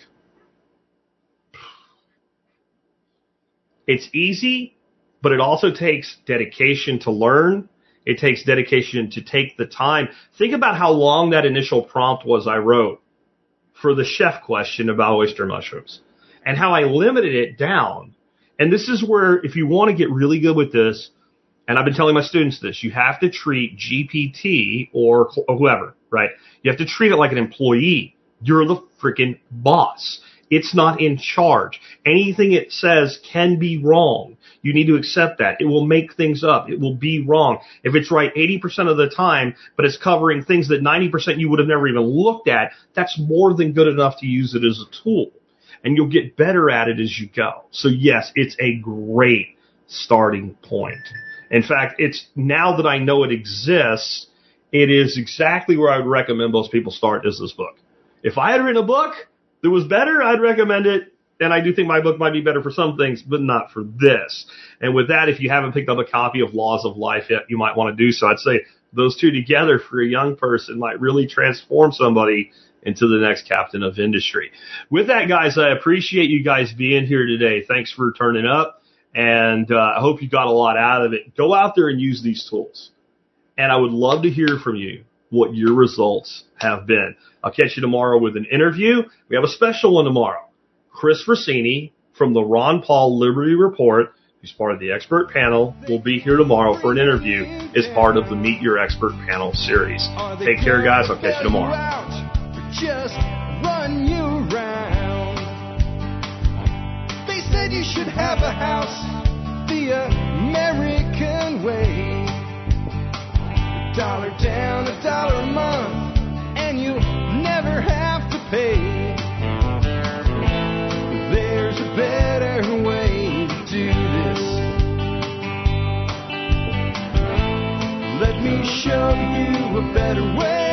It's easy, but it also takes dedication to learn. It takes dedication to take the time. Think about how long that initial prompt was I wrote for the chef question about oyster mushrooms and how I limited it down. And this is where, if you want to get really good with this, and I've been telling my students this, you have to treat GPT or whoever, right? You have to treat it like an employee. You're the freaking boss. It's not in charge. Anything it says can be wrong. You need to accept that. It will make things up. It will be wrong. If it's right 80% of the time, but it's covering things that 90% you would have never even looked at, that's more than good enough to use it as a tool. And you'll get better at it as you go. So yes, it's a great starting point. In fact, it's now that I know it exists, it is exactly where I would recommend most people start is this book. If I had written a book that was better, I'd recommend it. And I do think my book might be better for some things, but not for this. And with that, if you haven't picked up a copy of Laws of Life yet, you might want to do so. I'd say those two together for a young person might really transform somebody into the next captain of industry. With that, guys, I appreciate you guys being here today. Thanks for turning up. And I hope you got a lot out of it. Go out there and use these tools. And I would love to hear from you what your results have been. I'll catch you tomorrow with an interview. We have a special one tomorrow. Chris Rossini from the Ron Paul Liberty Report, who's part of the expert panel, will be here tomorrow for an interview as part of the Meet Your Expert Panel series. Take care, guys. I'll catch you tomorrow. Just run you around. They said you should have a house the American way. $1 down, $1 a month, and you'll never have to pay. There's a better way to do this. Let me show you a better way.